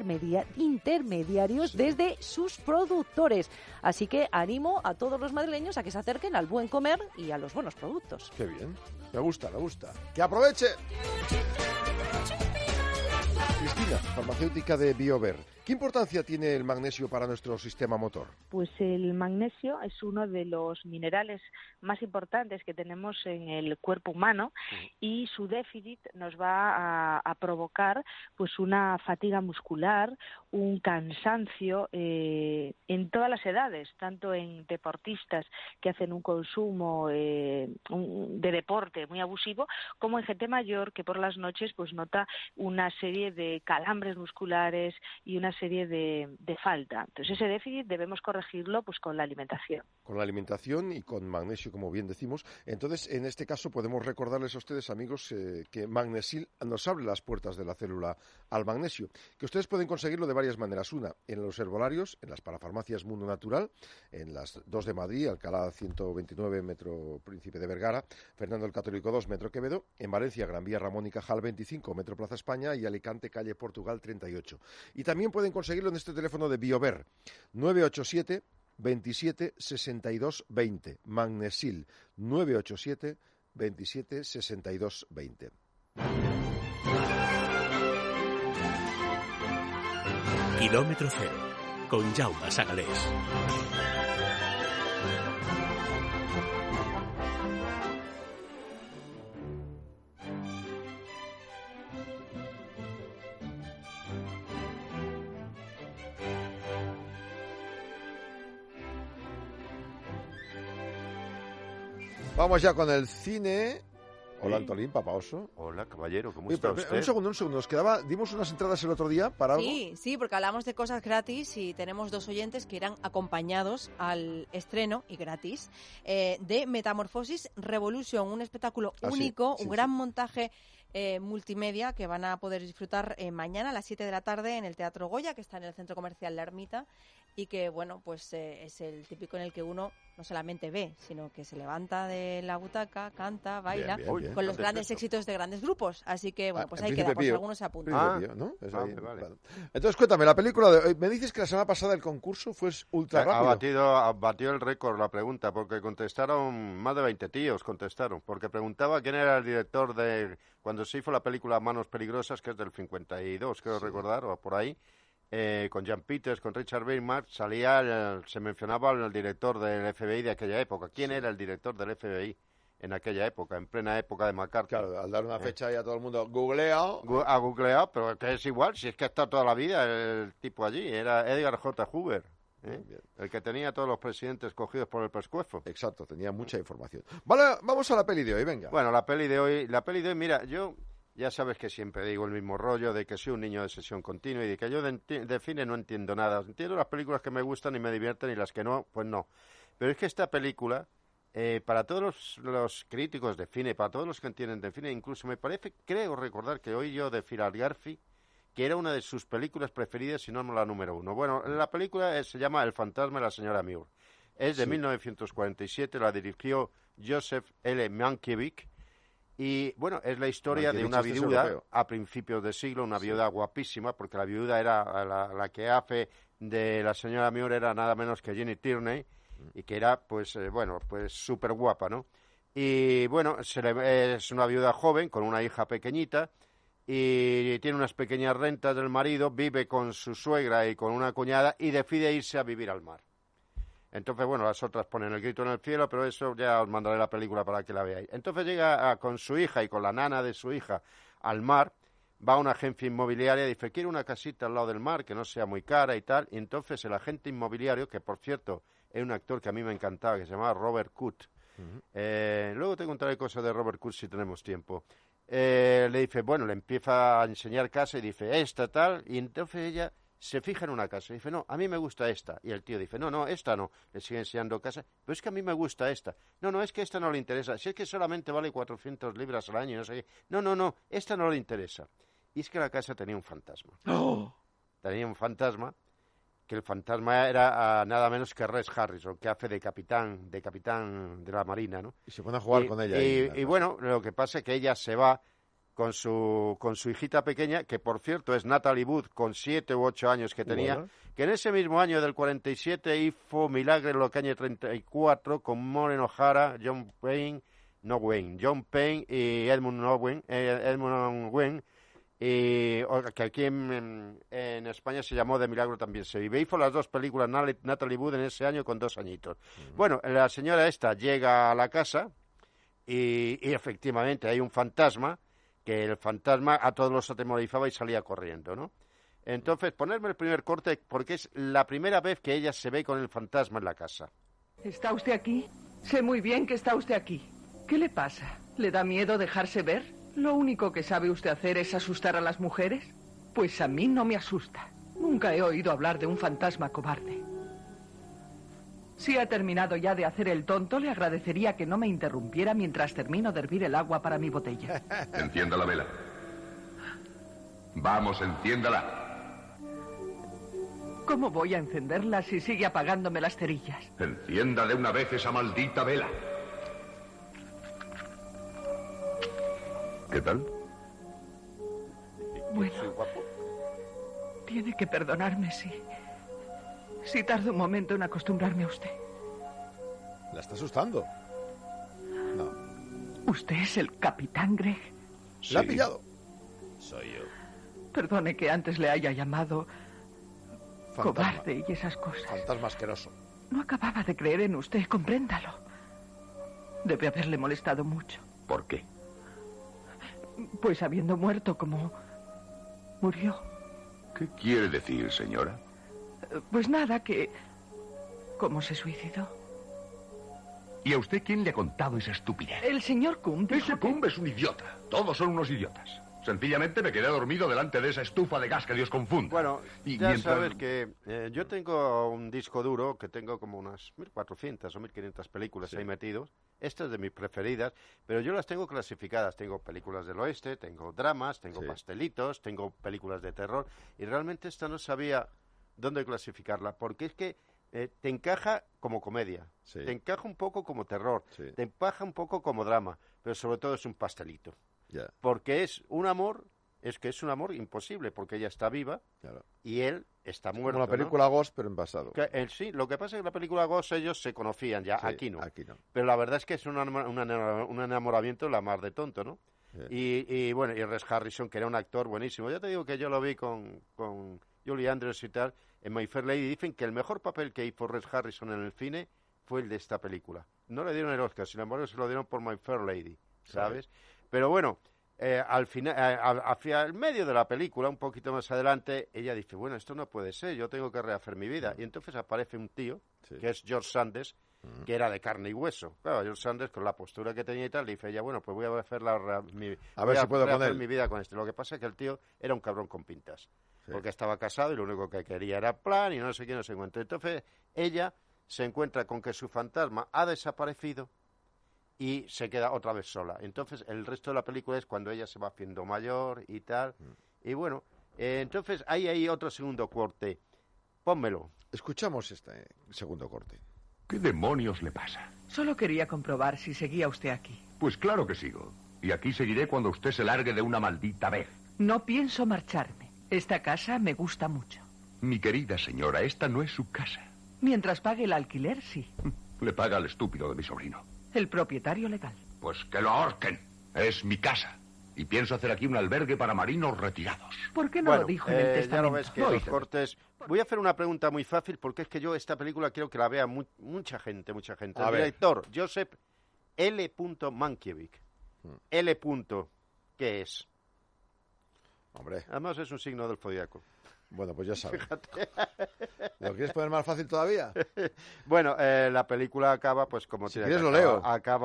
desde sus productores. Así que animo a todos los madrileños a que se acerquen al buen comer y a los buenos productos. Qué bien, me gusta. ¡Que aproveche! Cristina, farmacéutica de BioVer. ¿Qué importancia tiene el magnesio para nuestro sistema motor? Pues el magnesio es uno de los minerales más importantes que tenemos en el cuerpo humano y su déficit nos va a provocar pues una fatiga muscular, un cansancio en todas las edades, tanto en deportistas que hacen un consumo de deporte muy abusivo, como en gente mayor que por las noches pues nota una serie de calambres musculares y una una serie de falta. Entonces ese déficit debemos corregirlo pues con la alimentación. Con la alimentación y con magnesio, como bien decimos. Entonces, en este caso podemos recordarles a ustedes, amigos, que Magnesil nos abre las puertas de la célula al magnesio, que ustedes pueden conseguirlo de varias maneras. Una, en los herbolarios, en las parafarmacias Mundo Natural, en las 2 de Madrid, Alcalá 129, Metro Príncipe de Vergara, Fernando el Católico 2, Metro Quevedo, en Valencia, Gran Vía Ramón y Cajal 25, Metro Plaza España, y Alicante, calle Portugal 38. Y también pueden conseguirlo en este teléfono de Biover, 987 27 62 20, Magnesil, 987 27 62 20. Kilómetro Cero, con Jaume Sagalés. Vamos ya con el cine. Hola, Antolín, Papa Oso. Hola, caballero, ¿cómo está usted? Un segundo. Dimos unas entradas el otro día para algo. Sí, porque hablamos de cosas gratis y tenemos 2 oyentes que irán acompañados al estreno, y gratis, de Metamorfosis Revolution, un espectáculo único, un gran montaje multimedia que van a poder disfrutar mañana a las 7 de la tarde en el Teatro Goya, que está en el Centro Comercial La Ermita, y que, bueno, pues es el típico en el que uno no solamente ve, sino que se levanta de la butaca, canta, baila, bien. Con los grandes éxitos de grandes grupos. Así que, bueno, pues ahí queda, por si alguno se apunta. ¿No? Vale. Entonces, cuéntame, la película de hoy. Me dices que la semana pasada el concurso fue ultra rápido. Batió el récord la pregunta, porque contestaron más de 20 tíos, porque preguntaba quién era el director de cuando se hizo la película Manos Peligrosas, que es del 52, creo recordar, o por ahí. Con Jan Peters, con Richard Weimar, se mencionaba el director del FBI de aquella época. ¿Quién era el director del FBI en aquella época, en plena época de McCarthy? Claro, al dar una fecha ya todo el mundo googleado. Ha googleado, pero que es igual, si es que ha estado toda la vida el tipo allí. Era Edgar J. Hoover, el que tenía todos los presidentes cogidos por el pescuezo. Exacto, tenía mucha información. Vale, vamos a la peli de hoy, venga. Bueno, la peli de hoy, mira, yo... Ya sabes que siempre digo el mismo rollo de que soy un niño de sesión continua y de que yo de cine no entiendo nada. Entiendo las películas que me gustan y me divierten y las que no, pues no. Pero es que esta película, para todos los críticos de cine, para todos los que entienden de cine, incluso me parece, creo recordar que oí yo de Philip Garfi, que era una de sus películas preferidas, si no la número 1. Bueno, la película se llama El fantasma de la señora Muir. Es de 1947, la dirigió Joseph L. Mankiewicz. Y, bueno, es la historia de una viuda a principios de siglo, una viuda guapísima, porque la viuda era la que hace de la señora Muir era nada menos que Jenny Tierney, y que era, pues súper guapa, ¿no? Y, bueno, es una viuda joven, con una hija pequeñita, y tiene unas pequeñas rentas del marido, vive con su suegra y con una cuñada, y decide irse a vivir al mar. Entonces, bueno, las otras ponen el grito en el cielo, pero eso ya os mandaré la película para que la veáis. Entonces llega con su hija y con la nana de su hija al mar, va a una agencia inmobiliaria y dice, quiero una casita al lado del mar, que no sea muy cara y tal. Y entonces el agente inmobiliario, que por cierto es un actor que a mí me encantaba, que se llama Robert Coote, luego te contaré cosas de Robert Coote si tenemos tiempo, le dice, bueno, le empieza a enseñar casa y dice, esta tal, y entonces ella... se fija en una casa y dice, no, a mí me gusta esta. Y el tío dice, no, esta no. Le sigue enseñando casa. Pero es que a mí me gusta esta. No, es que esta no le interesa. Si es que solamente vale 400 libras al año y no sé qué. No, esta no le interesa. Y es que la casa tenía un fantasma. ¡Oh! Tenía un fantasma, que el fantasma era nada menos que Rex Harrison, que hace de capitán de la Marina, ¿no? Y se pone a jugar con ella. Y bueno, lo que pasa es que ella se va con su hijita pequeña, que por cierto es Natalie Wood, con 7 u 8 años que tenía, que en ese mismo año del 47 hizo Milagro en los años 34 con Maureen O'Hara, John Payne y Edmund Wayne, y que aquí en España se llamó De Milagro también se vive. Hizo las 2 películas Natalie Wood en ese año con 2 añitos. Bueno, la señora esta llega a la casa y efectivamente hay un fantasma, que el fantasma a todos los atemorizaba y salía corriendo, ¿no? Entonces, ponerme el primer corte, porque es la primera vez que ella se ve con el fantasma en la casa. ¿Está usted aquí? Sé muy bien que está usted aquí. ¿Qué le pasa? ¿Le da miedo dejarse ver? ¿Lo único que sabe usted hacer es asustar a las mujeres? Pues a mí no me asusta. Nunca he oído hablar de un fantasma cobarde. Si ha terminado ya de hacer el tonto, le agradecería que no me interrumpiera mientras termino de hervir el agua para mi botella. Encienda la vela. Vamos, enciéndala. ¿Cómo voy a encenderla si sigue apagándome las cerillas? Encienda de una vez esa maldita vela. ¿Qué tal? Bueno, tiene que perdonarme si tardo un momento en acostumbrarme a usted. La está asustando. No. ¿Usted es el capitán Greg? ¿La ha pillado? Soy yo. Perdone que antes le haya llamado cobarde y esas cosas. Fantasma asqueroso. No acababa de creer en usted, compréndalo. Debe haberle molestado mucho. ¿Por qué? Pues habiendo muerto como murió. ¿Qué quiere decir, señora? Pues nada, que... ¿Cómo se suicidó? ¿Y a usted quién le ha contado esa estupidez? El señor Kumb. Ese Kumb es un idiota. Todos son unos idiotas. Sencillamente me quedé dormido delante de esa estufa de gas que Dios confunda. Bueno, y ya mientras... sabes que yo tengo un disco duro que tengo como unas 1.400 o 1.500 películas ahí metidos. Esta es de mis preferidas, pero yo las tengo clasificadas. Tengo películas del oeste, tengo dramas, tengo pastelitos, tengo películas de terror. Y realmente esta no sabía dónde clasificarla, porque es que te encaja como comedia, te encaja un poco como terror, te encaja un poco como drama, pero sobre todo es un pastelito. Porque es un amor, es un amor imposible, porque ella está viva y él está muerto. Como la película Ghost, pero en pasado. Sí, lo que pasa es que en la película Ghost ellos se conocían ya, aquí no. no. Pero la verdad es que es un enamoramiento la mar de tonto, ¿no? Y bueno, y Rex Harrison, que era un actor buenísimo. Ya te digo que yo lo vi con Julie Andrews y tal, en My Fair Lady. Dicen que el mejor papel que hizo Rex Harrison en el cine fue el de esta película. No le dieron el Oscar, sin embargo se lo dieron por My Fair Lady, ¿sabes? Pero bueno, al final, hacia el medio de la película, un poquito más adelante, ella dice, bueno, esto no puede ser, yo tengo que rehacer mi vida. Y entonces aparece un tío, que es George Sanders, que era de carne y hueso. Claro, George Sanders, con la postura que tenía y tal, le dice ella, bueno, pues voy a hacer mi vida con este. Lo que pasa es que el tío era un cabrón con pintas, porque estaba casado y lo único que quería era plan y no sé qué, no sé cuánto. Entonces, ella se encuentra con que su fantasma ha desaparecido y se queda otra vez sola. Entonces, el resto de la película es cuando ella se va haciendo mayor y tal. Y bueno, entonces hay otro segundo corte. Pónmelo. Escuchamos este segundo corte. ¿Qué demonios le pasa? Solo quería comprobar si seguía usted aquí. Pues claro que sigo. Y aquí seguiré cuando usted se largue de una maldita vez. No pienso marcharme. Esta casa me gusta mucho. Mi querida señora, esta no es su casa. Mientras pague el alquiler, sí. Le paga al estúpido de mi sobrino. El propietario legal. Pues que lo ahorquen. Es mi casa. Y pienso hacer aquí un albergue para marinos retirados. ¿Por qué no lo dijo en el testamento? Ya lo ves que los cortes... Voy a hacer una pregunta muy fácil porque es que yo esta película quiero que la vea mucha gente. El director, Joseph L. Mankiewicz. L. ¿Qué es? Hombre. Además es un signo del zodiaco. Bueno, pues ya sabes. ¿Lo quieres poner más fácil todavía? Bueno, la película acaba, pues como si quieres lo leo.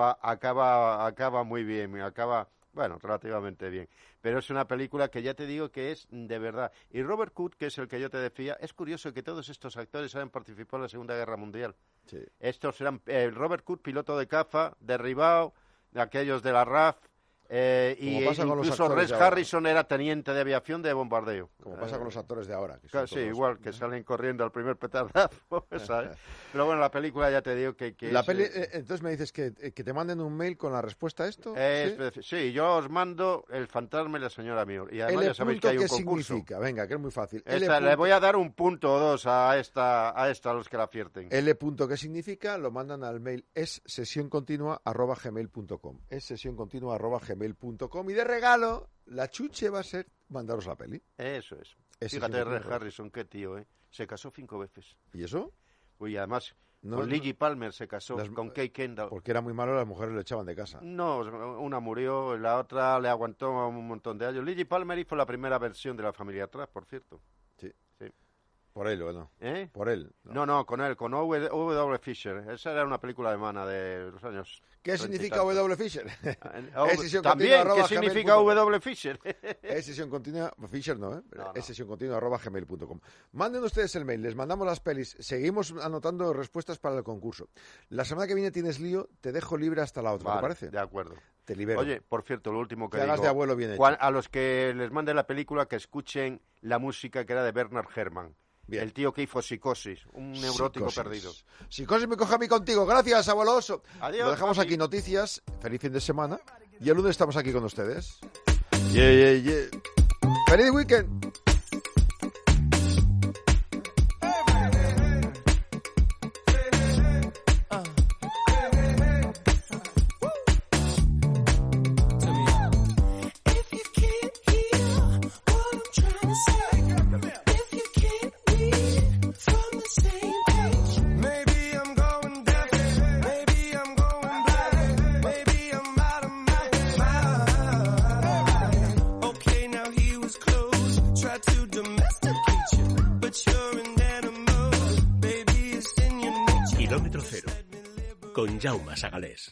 Acaba muy bien, bueno, relativamente bien. Pero es una película que ya te digo que es de verdad. Y Robert Hood, que es el que yo te decía, es curioso que todos estos actores hayan participado en la Segunda Guerra Mundial. Sí. Estos eran Robert Hood, piloto de caza, derribado, de aquellos de la RAF. Y incluso Rex Harrison era teniente de aviación de bombardeo. Como pasa con los actores de ahora. Que sí, igual, que salen corriendo al primer petardazo, ¿sabes? Pero bueno, la película ya te digo que la peli, entonces me dices que te manden un mail con la respuesta a esto. Sí, yo os mando El fantasma y la señora Muir. Y además ya sabéis que hay un concurso. ¿Qué significa? Venga, que es muy fácil. Le voy a dar 1 punto o 2 a los que la acierten. ¿Qué significa? Lo mandan al mail @gmail.com. Y de regalo, la chuche va a ser mandaros la peli. Eso es. Fíjate, Rex Harrison, qué tío, ¿eh? Se casó 5 veces. ¿Y eso? Y además, con Lily Palmer se casó, con Kay Kendall. Porque era muy malo, las mujeres le echaban de casa. No, una murió, y la otra le aguantó un montón de años. Lily Palmer hizo la primera versión de La familia atrás, por cierto. Sí. Por él, ¿o no? ¿Eh? Por él. No, con él, con W. Fisher. Esa era una película alemana de los años... ¿Qué significa W. Fisher? También, ¿qué significa W. Fisher? Es sesión continua, Fisher no, No. es sesión continua @gmail.com. Manden ustedes el mail, les mandamos las pelis, seguimos anotando respuestas para el concurso. La semana que viene tienes lío, te dejo libre hasta la otra, Vale, ¿te parece? de acuerdo. Te libero. Oye, por cierto, lo último que Te digo... hagas de abuelo bien hecho. A los que les mande la película, que escuchen la música que era de Bernard Herrmann. Bien. El tío que hizo Psicosis, un neurótico perdido. Psicosis me coge a mí contigo. Gracias, abuelo oso. Adiós, Lo dejamos papi. aquí, noticias. Feliz fin de semana. Y el lunes estamos aquí con ustedes. Yeah. ¡Feliz weekend! Kilómetro cero, con Jaume Sagalés.